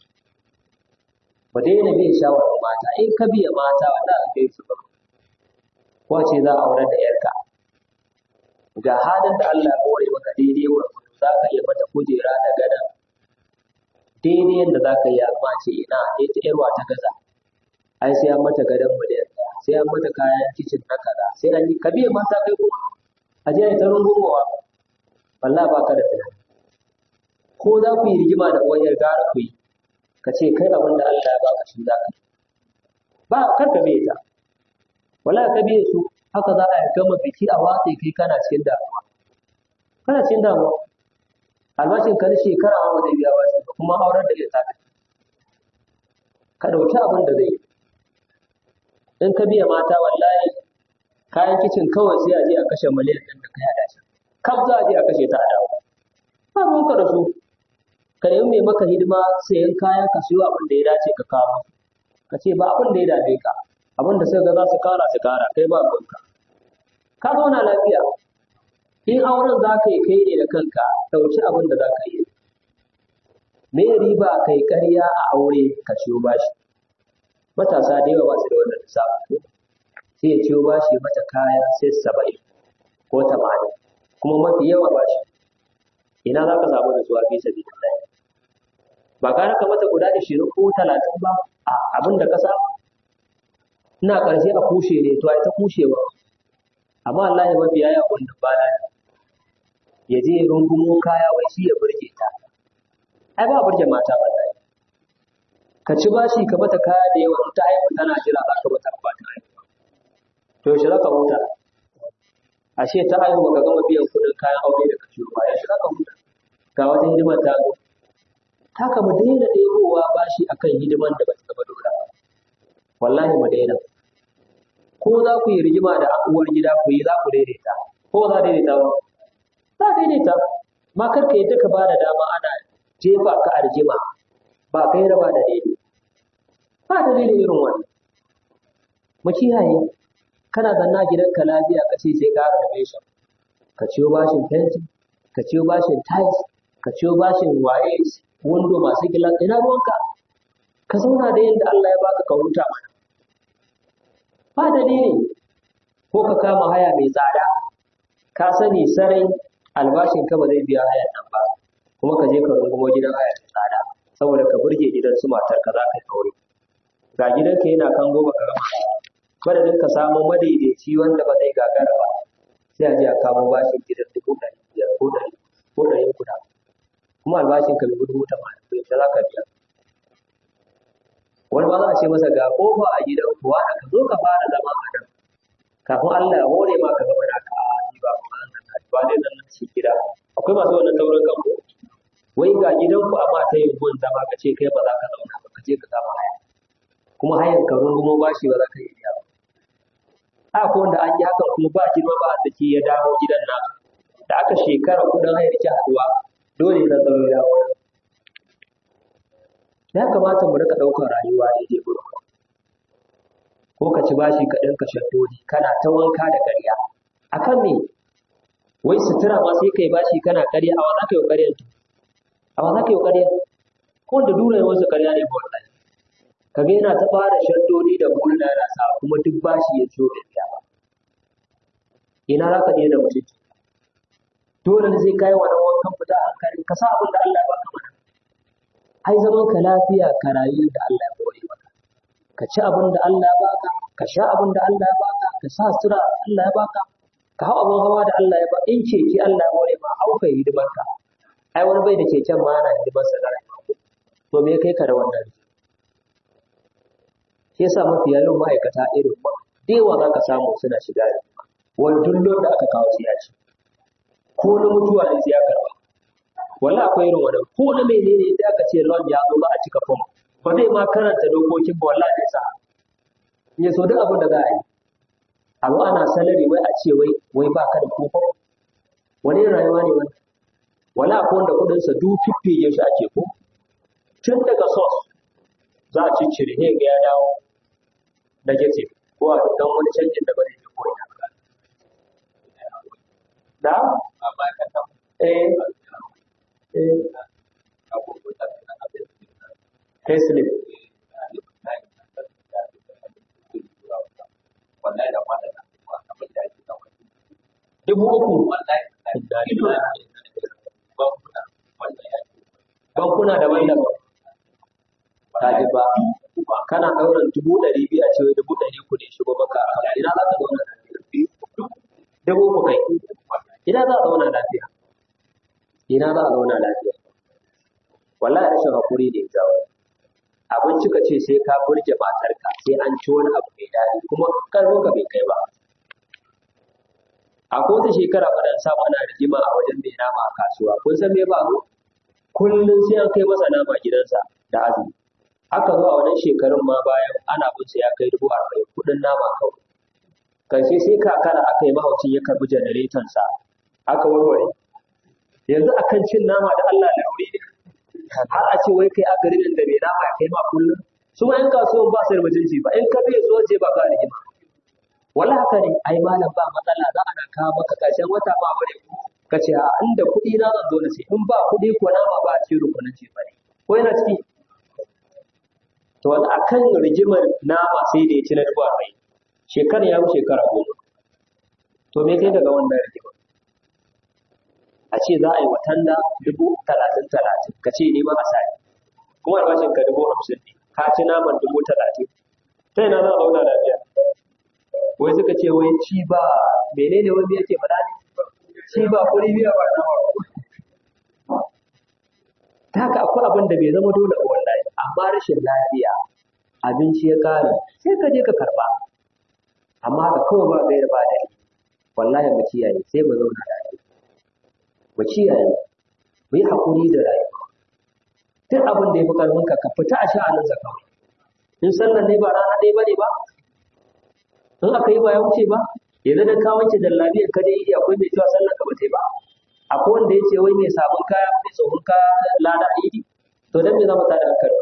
Ba daina bin shawarar mata, in ka biya mata wanda a kai su ba. Ko ce za a aurar da ‘yarka. Ga halin da Allah ya hore maka daidai wa za ka iya mata kujera da gada. Daidai yadda za ka yi amma ce ina ita ‘yarwa ta gaza. Ai sai an mata gadon miliyan ɗaya, sai an mata kayan kicin na kaza, sai an yi ka biya mata kai kuma. A je ta rungumowa. Wallahi ba ka da tunani. Ko za ku yi rigima da uwar ‘yar gara ku yi. Ka ce kai abin da Allah ya baka shi za ka yi. Ba kar ka biye ta. Wala ka biye su haka za a gama biki a watsa kai kana cikin damuwa. Kana cikin damuwa. Albashin ka na shekara ma zai biya bashi ba kuma aurar da ita ta. Ka dauki abin da zai yi. In ka biya mata wallahi kayan kicin kawai sai a je a kashe miliyan ɗin da kai a dace. Kaf za a je a kashe ta a dawo. Ba ruwanka da su. Ka nemi mai maka hidima sayan kaya ka siyo abin da ya dace ka kawo. Ka ce ba abin da ya dame ka. Abin da suka ga za su kara kai ba ruwanka. Ka zauna lafiya. In auren za ka yi kai ne da kanka ɗauki abin da za ka yi. Me riba kai ƙarya a aure ka ciyo bashi. Matasa da yawa ba su da wannan lissafi. Sai ya ciyo bashi mata kaya sai 70 ko 80 kuma mafi yawa bashi. Ina za ka samu nutsuwa fi sabilillah. Ba ka raka mata guda 20 ko 30 ba a abin da ka samu. Ina ƙarshe a kushe ne to ai ta kushewa. Amma Allah ya mafi yaya wanda ba na ya je ya rungumo kaya wai shi ya burge ta. Ai ba burge mata wallahi. Ka ci bashi ka mata kaya da yawa ta haihu tana jira za ka bata ba ta haihu. To yaushe za ka huta? Ashe ta haihu baka gama biyan kuɗin kayan aure da ka ciyo ba, yaushe za ka huta? Ga wata hidimar ta zo. Ta ka mu daina ɗebowa bashi akan hidiman da ba ta gaba dole ba. Wallahi mu daina. Ko za ku yi rigima da uwar gida ku yi za ku daidaita. Ko za daidaita ba? Za daidaita. Ma kar ka yadda ka ba da dama ana jefa ka a rigima. Ba kai raba da daidai. Ba da daidai irin wannan. Mu kiyaye. Kana zanna gidanka lafiya ka ce sai ka renovation. Ka ciyo bashin fenti, ka ciyo bashin tiles, ka ciyo bashin waye, window masu gilas, ina ruwanka? Ka zauna da yadda Allah ya baka ka huta mana. Ba dalili ko ka kama haya mai tsada, ka sani sarai albashin ka ba zai biya hayan nan ba, kuma ka je ka rungumo gidan haya mai tsada saboda ka burge gidan su matar ka za ka yi aure. Ga gidanka yana kan goma ka gama, madadin ka samu madaidaici wanda ba zai gagara ba, sai a je a kamo bashin gidan 500 ko 100 guda, kuma albashin ka bai gudu wuta ma da za ka biya. Wani ba za a ce masa ga kofa a gidan kuwa da ka zo ka fara zama a nan kafin Allah ya hore ma ka gaba da ka ni ba kuma nan ba dai nan ci gida. Akwai masu wannan taurin kan ko wai ga gidan ku amma ta yin gun zama ka ce kai ba za ka zauna ba, ka je ka kama haya kuma hayan ka rungumo bashi ba za ka iya ba. Ko wanda an yi hakan kuma ba girma ba a saki ya dawo gidan nan da aka shekara kudin hayar ki haduwa dole na tsaro ya dawo. Ya kamata mu rika ɗaukar rayuwa daidai gurin. Ko ka ci bashi ka ɗinka shaddodi kana ta wanka da ƙarya. Akan me? Wai sutura ma sai kai bashi kana ƙarya, a wa za ka yi ƙarya? A wa za ka yi ƙarya? Ko wanda dole ne wasu ƙarya ne ba wallahi. Ka ga yana ta fara shaddodi da hulɗa yana sa kuma duk bashi ya ciyo da biya ba. Ina za ka je da mutunci? Dole ne sai ka yi wannan wankan fita hankali ka sa abin da Allah ya baka mana. Ai zaman ka lafiya ka rayu da Allah ya kore maka. Ka ci abin da Allah ya baka, ka sha abin da Allah ya baka, ka sa sutura Allah ya baka, ka hau abin hawa da Allah ya baka, in keke Allah ya kore ma hau kai hidimar ka. Ai wani bai da keken ma ana hidimar sa da rayuwa. To me kai ka da wannan? Shi yasa mafi yawan ma'aikata irin ba, da yawa za ka samu suna shiga rigima. Wani dullon da aka kawo siya ce, ko na mutuwa ne sai ya karba. Wala akwai irin wannan, ko na menene da aka ce loan ya zo za a cika form, ba zai ma karanta dokokin ba wallahi sai sa. In ya so duk abin da za a yi. Abu ana salari wai a ce wai ba ka da koko. Wani rayuwa ne wannan? Wala akwai wanda kuɗinsa duk fiffige shi ake ko? Tun daga source za a ciccire ne ga ya dawo negative ko a dan wani canjin da ba zai je ko ina ba. Da? Payslip. Dubu uku. Bankuna daban-daban. Kaji ba, kana ɗaurin 200,000 a cewa 100,000 ne shigo maka a kan ina za ka zauna lafiya? Dubu uku kai, ina za a zauna lafiya? Ina za a zauna lafiya? Wallahi rashin hakuri ne jawo. Abinci ka ce sai ka burge matarka sai an ci wani abu mai daɗi kuma karfin ka bai kai ba. A kowace shekara faɗan samu ana rigima a wajen mai nama a kasuwa. Kun san me ba mu? Kullum sai an kai masa nama gidansa da azumi. Aka zo a wannan shekarun ma bayan ana bin ya kai 40,000 kuɗin nama kawai. Karshe sai kakara aka yi mahaucin ya karɓi janaretonsa aka warware. Yanzu akan cin nama da Allah lauri ne. Har a ce wai kai a garin da mai nama ya kai ma kullum. Su ma 'yan kasuwan ba su da mutunci ba. In ka bai zo je ba ka rigima. Wala haka ne, ai malam ba matsala za a na kawo maka ƙarshen wata ba bare ku. Ka ce a inda kuɗi na zan zo na sai in ba kuɗi ko nama ba a cikin rukunin ce ba ne. Ko yana ciki? To wani akan rigimar nama sai da ya ci na 40,000. Shekara ya wuce shekara 10. To me kai daga wannan rigimar? A ce za a yi watanda 30,000 ka ce neman a sani. Kuma albashin ka 50,000 ne. Ka ci naman 30,000. Ta yana za a zauna lafiya? Wai suka ce wai ci ba menene wanda yake faɗa ne? shi ba kuri biya ba na ba ta haka akwai abin da bai zama dole ba wallahi amma rashin lafiya abinci ya kare sai ka je ka karba amma da kawai ba gaira ba da wallahi mu kiyaye sai mu zauna lafiya mu kiyaye mu yi hakuri da rayuwa duk abin da ya fi karfin ka fita a sha'anin sa kawai in sallan ne ba rana ɗaya bane ba in aka yi ba ya wuce ba yanzu da ka wanke jallabiyar ka je yi akwai mai cewa sallan ka ba ta ba akwai wanda ya ce wai mai sabon kaya mai tsohon kaya lada a yi to dan me za mu tada hankali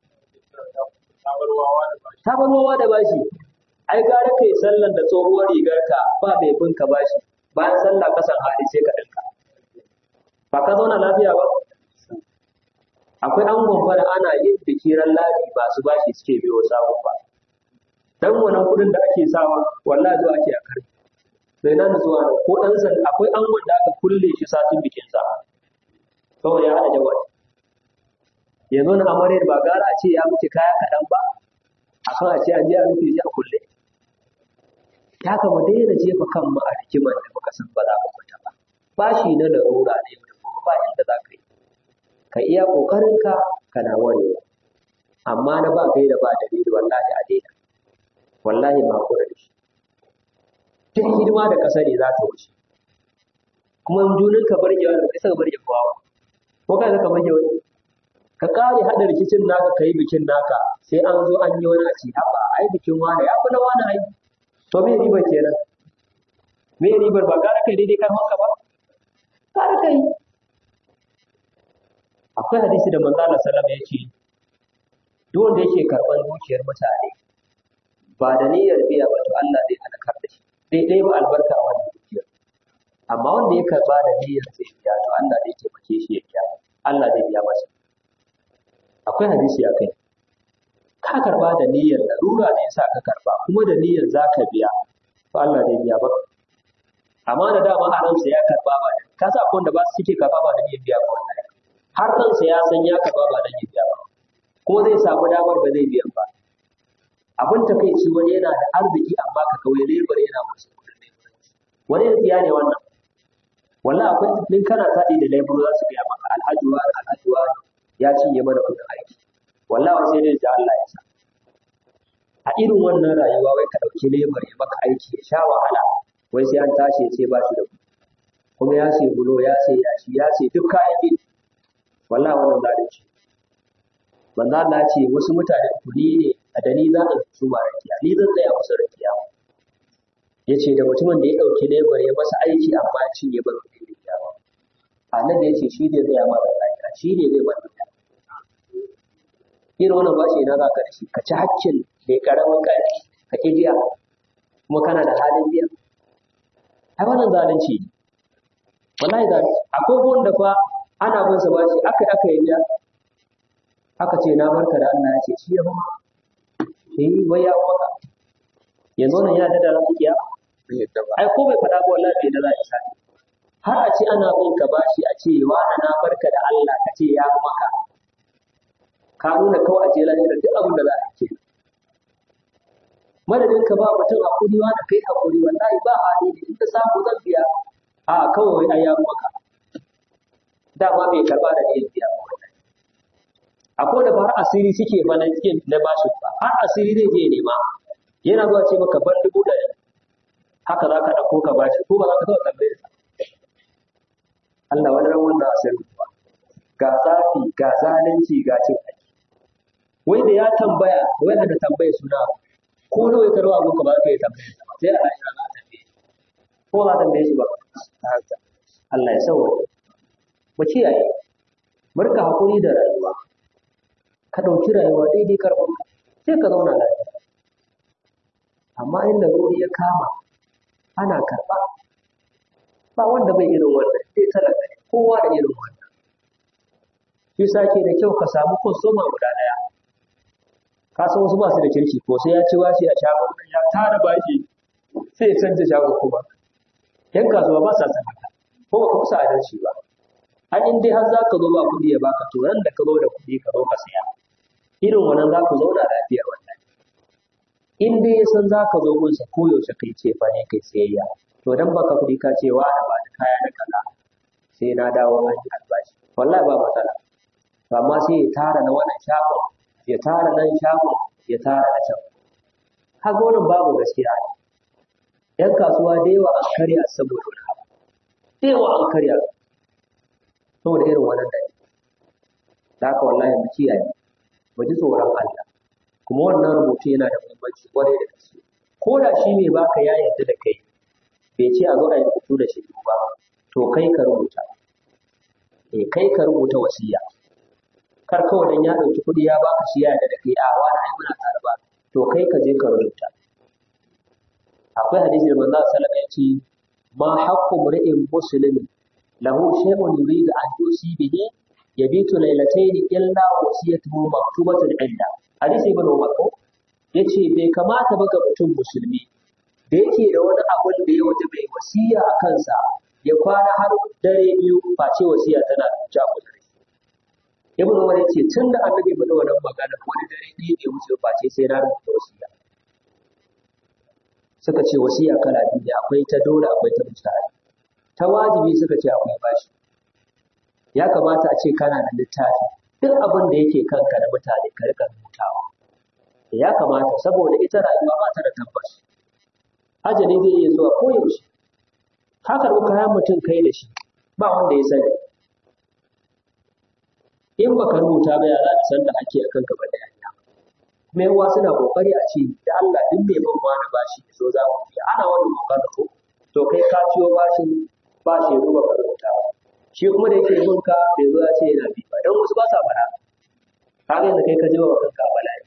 tabarwawa da bashi ai gara kai sallan da tsohuwar rigar ka ba mai bin ka bashi bayan sallah kasan hali sai ka dinka ba ka zauna lafiya ba akwai angon fara ana yin bikiran ladi ba su bashi suke biyo sabon ba dan wannan kudin da ake sawa wallahi zuwa ake a karbi sai nan zuwa ko dan san akwai angon da aka kulle shi satin bikin sa saboda ya hada jawabi yanzu na amaryar ba gara a ce ya miki kaya kaɗan ba akan a ce an je a rufe shi a kulle ya kama daina jefa kanmu a rikimar da muka san ba za mu fita ba bashi na larura ne da kuma ba inda za ka yi ka iya ƙoƙarinka kana warewa amma na ba kai da ba dalili wallahi a daina wallahi ma kula da shi duk hidima da ka sani za ta wuce kuma in junin ka barge wanda kai saka barge kowa ko ka ka barge wani ka kare hada rikicin naka kai bikin naka sai an zo an yi wani a ci haba ai bikin wani ya kula wani ai to me riba kenan me ribar ba gara kai daidai kan haka ba gara kai akwai hadisi da manzo Allah sallallahu alaihi wasallam ya ce duk wanda yake karban dukiyar mutane ba da niyyar biya ba to Allah zai halakar da shi dai ba albarka a wannan dukiyar amma wanda ya karba da niyyar zai biya to Allah zai taimake shi ya biya Allah zai biya masa akwai hadisi a kai ka karba da niyyar larura ne yasa ka karba kuma da niyyar zaka biya to Allah zai biya ba amma da dama a ransa ya karba ba ka sa akwai wanda ba su suke karba ba da niyyar biya ba wallahi har ransa ya san ya karba ba da niyyar biya ba kuma zai samu damar ba zai biyan ba abin takeici wani yana da arziki amma ka kawai lebar yana masa kudin lebar wani tsiya ne wannan wallahi akwai din kana tadi da lebar za su biya maka alhaji ya cinye mana kudin aiki wallahi sai dai da Allah ya sa a irin wannan rayuwa wai ka dauki lebar ya maka aiki ya sha wahala wai sai an tashi ya ce ba shi da kudi kuma ya ce bulo ya ce yashi ya ce duk kayan gidi wallahi wannan zalunci manzo Allah ce wasu mutane kudi ne a dani za a su ma rakiya ni zan tsaya musu rakiya yace da mutumin da ya dauki lebar ya masa aiki amma ya cinye bar kudi da kiyawa annabi yace shi zai tsaya masa rakiya shi ne zai bar rakiya irin wannan bashi ina za ka da shi ka ci hakkin mai karamin kai ka ki biya kuma kana da halin biya ai wannan zalunci wallahi zalunci akwai wanda fa ana bin sa bashi aka yi biya aka ce na barka da Allah ya ce shi ya ba wai ya maka yanzu nan ya da rakiya ai ko bai faɗa ba wallahi bai da za a isa har a ce ana bin ka bashi a ce wa na barka da Allah ka ce ya maka ka nuna kawai a ce lahira duk abin da za a ce madadin ka ba mutum hakuri wa da kai hakuri wallahi ba hali ne in ka samu zan biya a kawai ai ya maka dama bai karba da yin biya akwai da har asiri suke ba na cikin na bashi ba har asiri zai je nema yana zuwa ce maka ban 100 haka za ka ɗauko ka bashi ko ba za ka taɓa tambaye sa Allah wani ran wannan asiri ba ga zafi ga zalunci ga cin aiki wai da ya tambaya wai da tambaye suna ko nawa ya karwa abun ka ba ka yi tambaye sa sai a rayuwa za a tambaye ko za a tambaye shi ba Allah ya sauwa mu kiyaye barka hakuri da rayuwa ka ɗauki rayuwa daidai karɓar sai ka zauna lafiya amma in laruri ya kama ana karɓa ba wanda bai irin wannan sai talaka ne kowa da irin wannan shi sake da kyau ka samu kostoma guda ɗaya ka san wasu ba su da kirki ko sai ya ci bashi a shagon ya tara bashi sai ya canza shagon kuma yan kasuwa ba sa san haka ko ba ka kusa adalci ba har in dai har za ka zo ba kuɗi ya baka to ran da ka zo da kuɗi ka zo ka saya irin wannan za ku zauna lafiya wannan in dai ya san za ka zo gunsa koyaushe kai ce fa ne kai sayayya to dan baka kuɗi ka ce wa da ba da kaya na kaza sai na dawo an yi albashi wallahi ba matsala amma sai ya tara na wannan shagon ya tara nan shagon ya tara na can kaga wannan babu gaskiya yan kasuwa da yawa an karya saboda wani abu da yawa an karya saboda irin wannan da haka wallahi mu kiyaye mu ji tsoron Allah kuma wannan rubutu yana da muhimmanci kwarai da gaske ko da shi mai baka ya yarda da kai bai ce a zo a yi rubutu da shi ba to kai ka rubuta kai ka rubuta wasiya kar kawai dan ya dauki kuɗi ya baka shi ya yarda da kai a wani ai muna tare ba to kai ka je ka rubuta akwai hadisi da manzo sallallahu alaihi wasallam ya ce ma haqqu mri'in muslimin lahu shay'un yuridu an yusi bihi yabitu laylatayn illa wasiyatuhu maktubatun inda hadisi ibn Umar ko yace bai kamata ba ga mutum musulmi da yake da wani abun da ya waje bai wasiya a kansa ya kwana har dare biyu face wasiya tana rubuce a kusa ibn Umar yace tun da annabi ya faɗa wannan magana wani dare ɗaya bai wuce face sai na rubuta wasiya suka ce wasiya kala biyu ne akwai ta dole akwai ta mustahab ta wajibi suka ce akwai bashi ya kamata a ce kana da littafi duk abin da yake kanka da mutane ka rika rubutawa ya kamata saboda ita rayuwa ba ta da tabbas ajali zai iya zuwa koyaushe haka rubuta kayan mutum kai da shi ba wanda ya sani in baka rubuta ba ya za ka san da ake akan ka ba da yanya kuma yawa suna kokari a ce da Allah din bai ban ma na bashi so za mu biya ana wannan kokari ko to kai ka ciwo bashin bashi ruwa ka rubuta shi kuma da yake bin ka bai zo ya ce yana bi ba don wasu ba sa fara kaga yadda kai ka ji wa kanka bala'i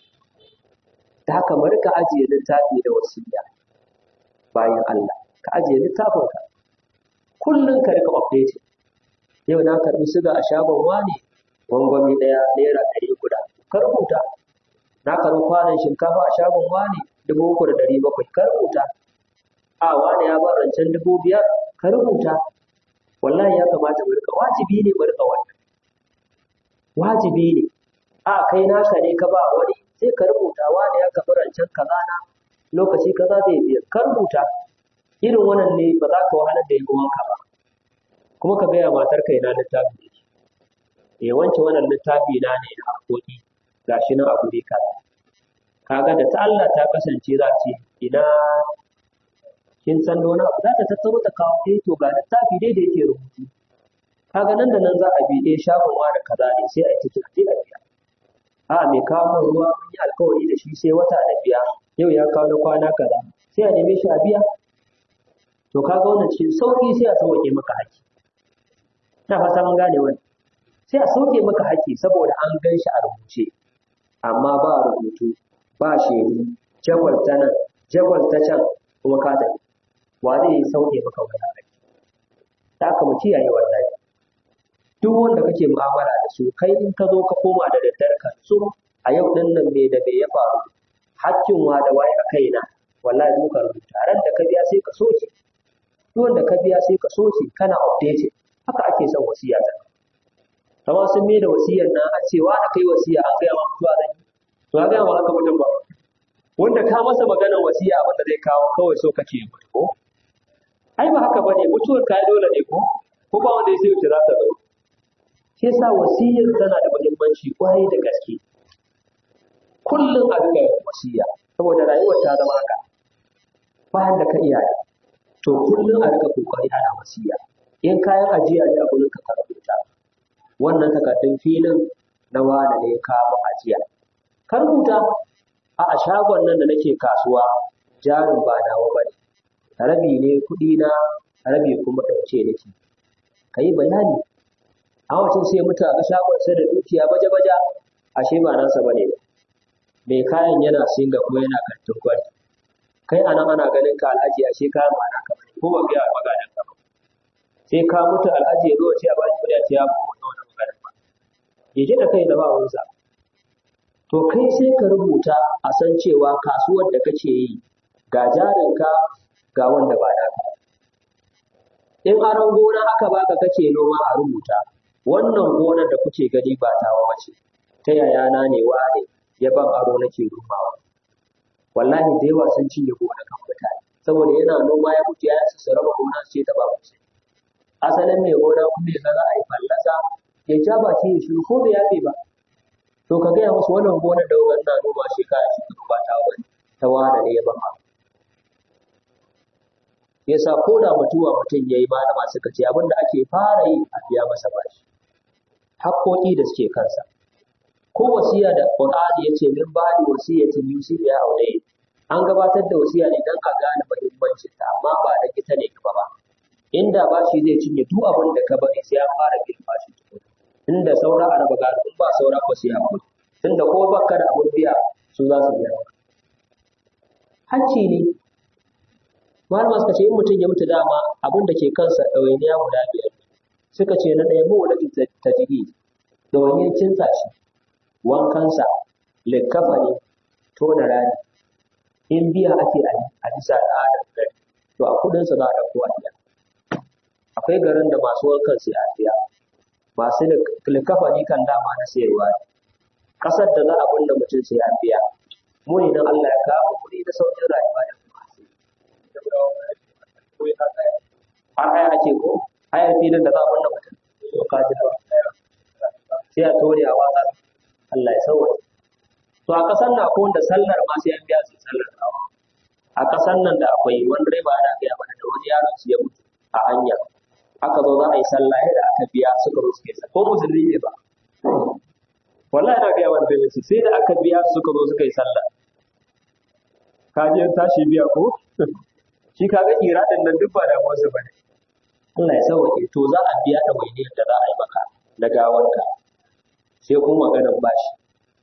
da haka bari ka ajiye littafi da wasiya bayan Allah ka ajiye littafin ka kullun ka rika update yau na karbi siga a shagon wani gwangwami daya naira 100 ka rubuta na karbi kwanan shinkafa a shagon wani 3,700 ka rubuta a wani ya bar rancen 5,000 ka rubuta wallahi ya kamata mu rika wajibi ne mu rika wannan wajibi ne a kai naka ne ka ba wani sai ka rubuta wani ya kafa rancen kaza na lokaci kaza zai biya ka rubuta irin wannan ne ba za ka wahalar da yawanka ba kuma ka gaya matar ka ina littafi ne wancan wannan littafi na ne da haƙoƙi gashi nan abu ne kaza kaga da ta Allah ta kasance za ce ina kin san da wani abu za ta tattaro ta kawo to ga littafi dai da yake rubutu kaga nan da nan za a bi dai shagon da kaza ne sai a yi cikin a biya a mai kawo min ruwa mun yi alkawari da shi sai wata da biya yau ya kawo na kwana kaza sai a neme shi a biya to kaga wannan cikin sauki sai a sauke maka haƙƙi ina fata mun gane wannan sai a sauke maka haƙƙi saboda an gan shi a rubuce amma ba rubutu ba shedu jagwal ta nan jagwal ta can kuma ka tafi wa zai sauke maka wani haƙƙi da aka mu kiyaye wallahi duk wanda kake mu'amala da su kai in ka zo ka koma da daddare ka so a yau din nan me da me ya faru hakkin wa da waye a kaina wallahi mu ka rubuta ran da ka biya sai ka soke duk wanda ka biya sai ka soke kana update haka ake son wasiya ta kamar sun mai da wasiyar nan a cewa da kai wasiya an gaya ma mutuwa zan yi to a gaya ma haka mutum ba wanda ka masa maganar wasiya abinda zai kawo kawai so kake yi mutu ko ai ba haka bane mutuwar ka dole ne ko ba wanda ya sai wuce za ta zo shi yasa wasiyar tana da muhimmanci kwarai da gaske kullum a rika wasiya saboda rayuwar ta zama haka bayan da ka iya to kullum a rika kokari ana wasiya in kayan ajiya ne a gurin ka rubuta wannan takardun filin na wani ne ka ba ajiya ka rubuta a shagon nan da nake kasuwa jarin ba nawa bane rabi ne kuɗi na rabi kuma ɗauke nake ka yi bayani a wacin sai mutu a ga shagon sai da dukiya baje-baje ashe ba nasa bane mai kayan yana singa kuma yana kantin gwari kai anan ana ganin ka alhaji ashe kayan ba naka bane ko ba ga magadan ka ba sai ka mutu alhaji ya zo ce a baki kuɗi ya ba mu wannan magadan ba yaje da kai da ba wansa to kai sai ka rubuta a san cewa kasuwar da kake yi ga jarinka ga wanda ba naka in aron gona aka baka kake noma a rubuta wannan gonar da kuke gani ba tawa bace ta yayana ne wane ya ban aro nake nomawa wallahi da yawa sun cinye gonar kan mutane saboda yana noma ya mutu ya su raba gona sai ta ba musu asalin mai gona kuma ya za a yi fallasa ya ja baki ya shiru ko bai yafe ba to ka gaya musu wannan gonar da wannan na noma shekara shekaru ba ta wani ta wani ne ya baka yasa ko da mutuwa mutum ya yi malama suka ce abinda ake fara yi a biya masa bashi haƙƙoƙi da suke kansa ko wasiya da Qur'ani yace min ba'di wasiyatin yusi ya aure an gabatar da wasiya ne dan a gane muhimmancin ta amma ba da ita ne gaba ba inda bashi zai cinye duk abin da ka bari sai an fara biyan bashi inda saura a raba gado in ba saura ko sai a mutu tunda ko baka da abun biya su za su biya hakki ne malama suka ce in mutum ya mutu dama abin da ke kansa ɗawainiya guda biyar suka ce na ɗaya mawulajin tajiri ɗawainiyar kinsa shi wankansa likkafani tona rani in biya ake a bisa al'adar gari to a kudinsa za a ɗauko a biya akwai garin da masu wankan sai a biya masu likkafani kan dama na sayarwa ne ƙasar da za a binne mutum sai a biya mu ne nan Allah ya kawo kuɗi da sauƙin rayuwa da har haya ake ko hayar filin da za a binne mutum to ka ji sai a tone a watsa Allah ya sauwa to a ƙasar nan akwai wanda sallar ma sai an biya su sallar kawo a ƙasar nan da akwai wani riba ana gaya mana da wani yaron su ya mutu a hanya aka zo za a yi sallah yadda aka biya suka zo suke ko musulmi ne ba wallahi na gaya wani bai sai da aka biya suka zo suka yi sallah ka je tashi biya ko shi kaga iradin nan duk ba da wasu bane Allah ya sauke to za a biya da wani da za a yi maka da gawarka sai kuma maganar bashi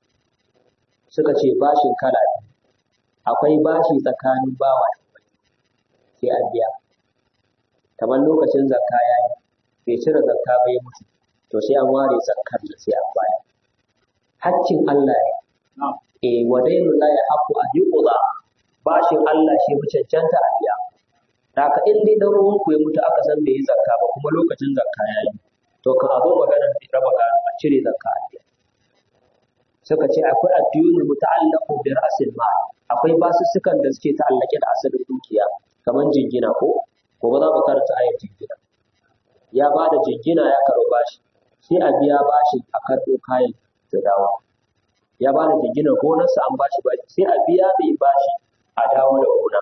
suka ce bashin kala ne akwai bashi tsakanin bawa da mai sai an biya kamar lokacin zakka ya yi bai cire zakka ba ya mutu to sai an ware zakkar da sai an bayar haccin Allah ne wa dainu la yaqu an yuqda bashin Allah shi mu cancanta a biya da ka in dai dan ruwan ku ya mutu aka san bai yi zakka ba kuma lokacin zakka ya yi to ka zo maganar raba gado a cire zakka a biya suka ce akwai addiyunul muta'allaqu bi ra'sil mal akwai basussukan da suke ta'allake da asalin dukiya kamar jingina ko ba za mu karanta ayar jingina ya ba da jingina ya karo bashi sai a biya bashi a karɓo kayan da dawo ya ba da jingina gonarsa an bashi bashi sai a biya mai bashi a dawo da gona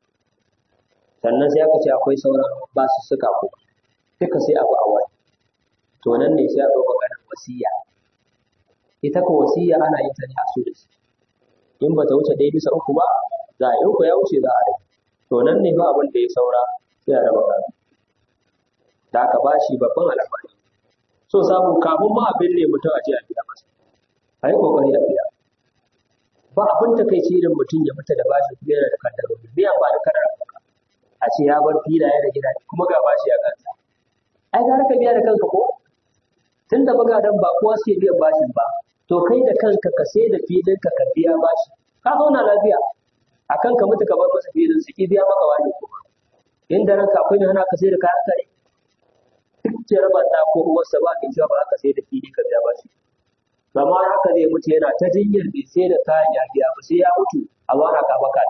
sannan sai aka ce akwai sauran basussuka ko duka sai abu a wani to nan ne sai a zo maganar wasiya ita ko wasiya ana yin ta ne a sulus in ba ta wuce ɗaya bisa uku ba za a yi uku ya wuce za a rage to nan ne ba abin da ya saura sai a raba gado da aka bashi babban al'amari so samu kafin ma abin ne mutum a je a biya masa a yi kokari a biya ba abin ta kai irin mutum ya mutu da bashi kuma yana da kaddarori biya ba da kadar a ce ya bar filaye da gidaje kuma ga bashi a kansa ai gara ka biya da kanka ko tun da magadan ba kowa sai biyan bashin ba to kai da kanka ka sai da filin ka biya bashi ka zauna lafiya akan ka mutu ka bar masa filin su ki biya maka wani kuma inda ranka akwai ne hana ka sai da kayan kare duk jarabar da ko uwarsa ba ke cewa ba ka sai da fili ka biya bashi amma haka zai mutu yana ta jinyar bai sai da kayan ya biya ba sai ya mutu a wani ka baka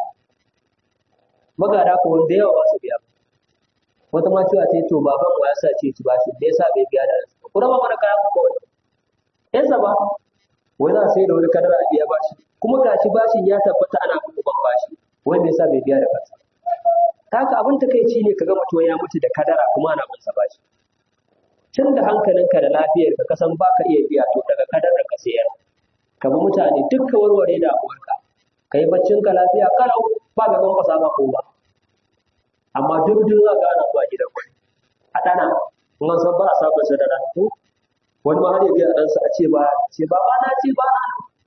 magada ko wanda yawa ba su biya wata ma cewa sai to baban wa ya sa ce ci bashi da yasa bai biya da ransa ku raba mana kayan ku kawai yansa ba wai za a sai da wani kadara a biya bashi kuma gashi bashin ya tabbata ana ban bashi wai me yasa bai biya da kansa haka abin takeici ne kaga mutum ya mutu da kadara kuma ana bin sa bashi tun da hankalinka da lafiyar ka kasan baka iya biya to daga kadarar ka sayar ka bi mutane dukkan warware da abuwarka kai baccin ka lafiya kalau ba ga ban kasa ba ko ba amma duk za ka ana zuwa gidan wani a dana in an san ba a saba sa da ran ko wani ma har ya ga ɗansa a ce ba na ce ba na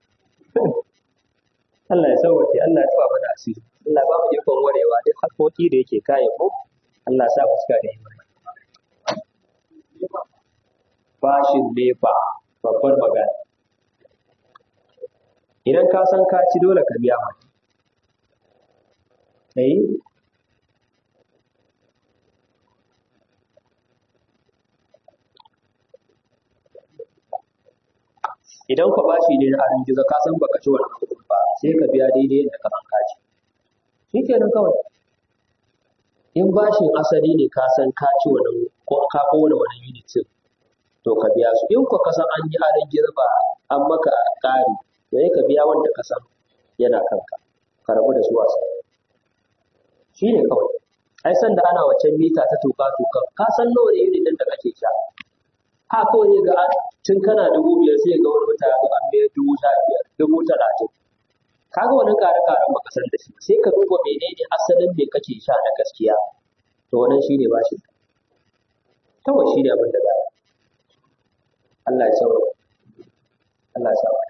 Allah ya sauwace Allah ya taba mana asiri Allah ba mu ikon warewa duk hakoki da yake kayan mu Allah sa mu cika da imani bashin nefa babbar magana idan ka san ka ci dole ka biya mata idan ka bashi ne na arin gizo ka san baka ci wannan kudin ba sai ka biya daidai yadda ka san ka ci shikenan kawai in bashin asali ne ka san ka ci wannan ko ka kowane wani unit din to ka biya su in ko ka san an yi aran girba an maka ƙari to ka biya wanda ka san yana kanka ka rabu da su wasa shi ne kawai ai san da ana wacan mita ta tuka ka san nawa ne unit din da kake sha ha kawai ne ga tun kana 5,000 sai ga wani mutane ga an bayar 15,000 30,000 kaga wani kare-karen baka san da shi sai ka duba menene asalin me kake sha na gaskiya to wannan shine bashin kawai shine abin da za Allah ya saurara Allah ya saurara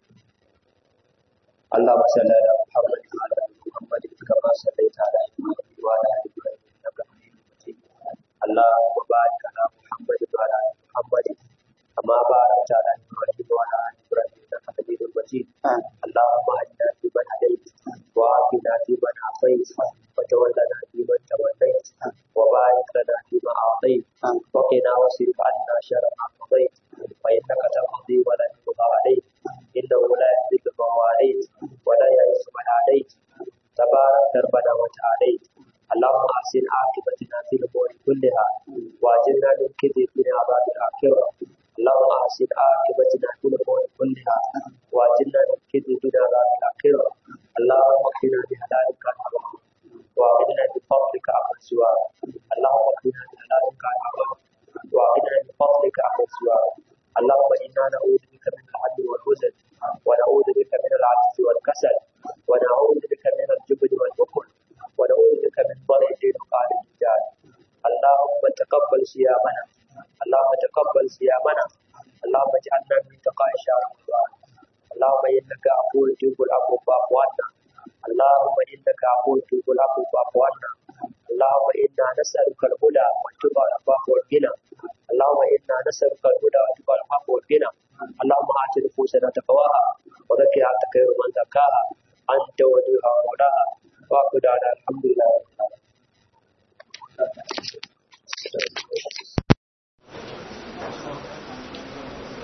اللهم صل على محمد وعلى ال محمد كما صليت على ابراهيم وعلى ال ابراهيم انك حميد مجيد اللهم بارك على محمد وعلى ال محمد كما باركت على ابراهيم وعلى ال ابراهيم انك حميد مجيد اللهم اهدنا فيمن هديت وعافنا فيمن عافيت وتولنا فيمن توليت وبارك لنا فيما اعطيت وقنا واصرف عنا شر ما قضيت فانك تقضي ولا يقضى عليك انه لا يذل من واليت ولا يئس من عاديت تبارك ربنا وتعاليت اللهم احسن عاقبتنا في الامور كلها واجرنا من خزي في عذاب الاخره اللهم احسن عاقبتنا في الامور كلها واجرنا من خزي في عذاب الاخره اللهم اكفنا بحلالك عن حرامك واغننا بفضلك عمن سواك اللهم اكفنا بحلالك عن حرامك واغننا بفضلك عمن سواك اللهم انا نعوذ بك من العجز والحزن ونعوذ بك من العجز والكسل ونعوذ بك من الجبن والبخل ونعوذ بك من ضلع وقال الرجال اللهم تقبل صيامنا اللهم تقبل صيامنا اللهم اجعلنا من تقاء شهر رمضان اللهم انك عفو تحب العفو فاعف عنا اللهم انك عفو تحب العفو فاعف عنا اللهم انا نسالك الهدى والتقى والعفاف والغنى اللهم انا نسالك الهدى والتقى والعفاف والغنى اللهم آت نفوسنا تقواها وزكها أنت خير من زكاها أنت وليها ومولاها وأقول الحمد لله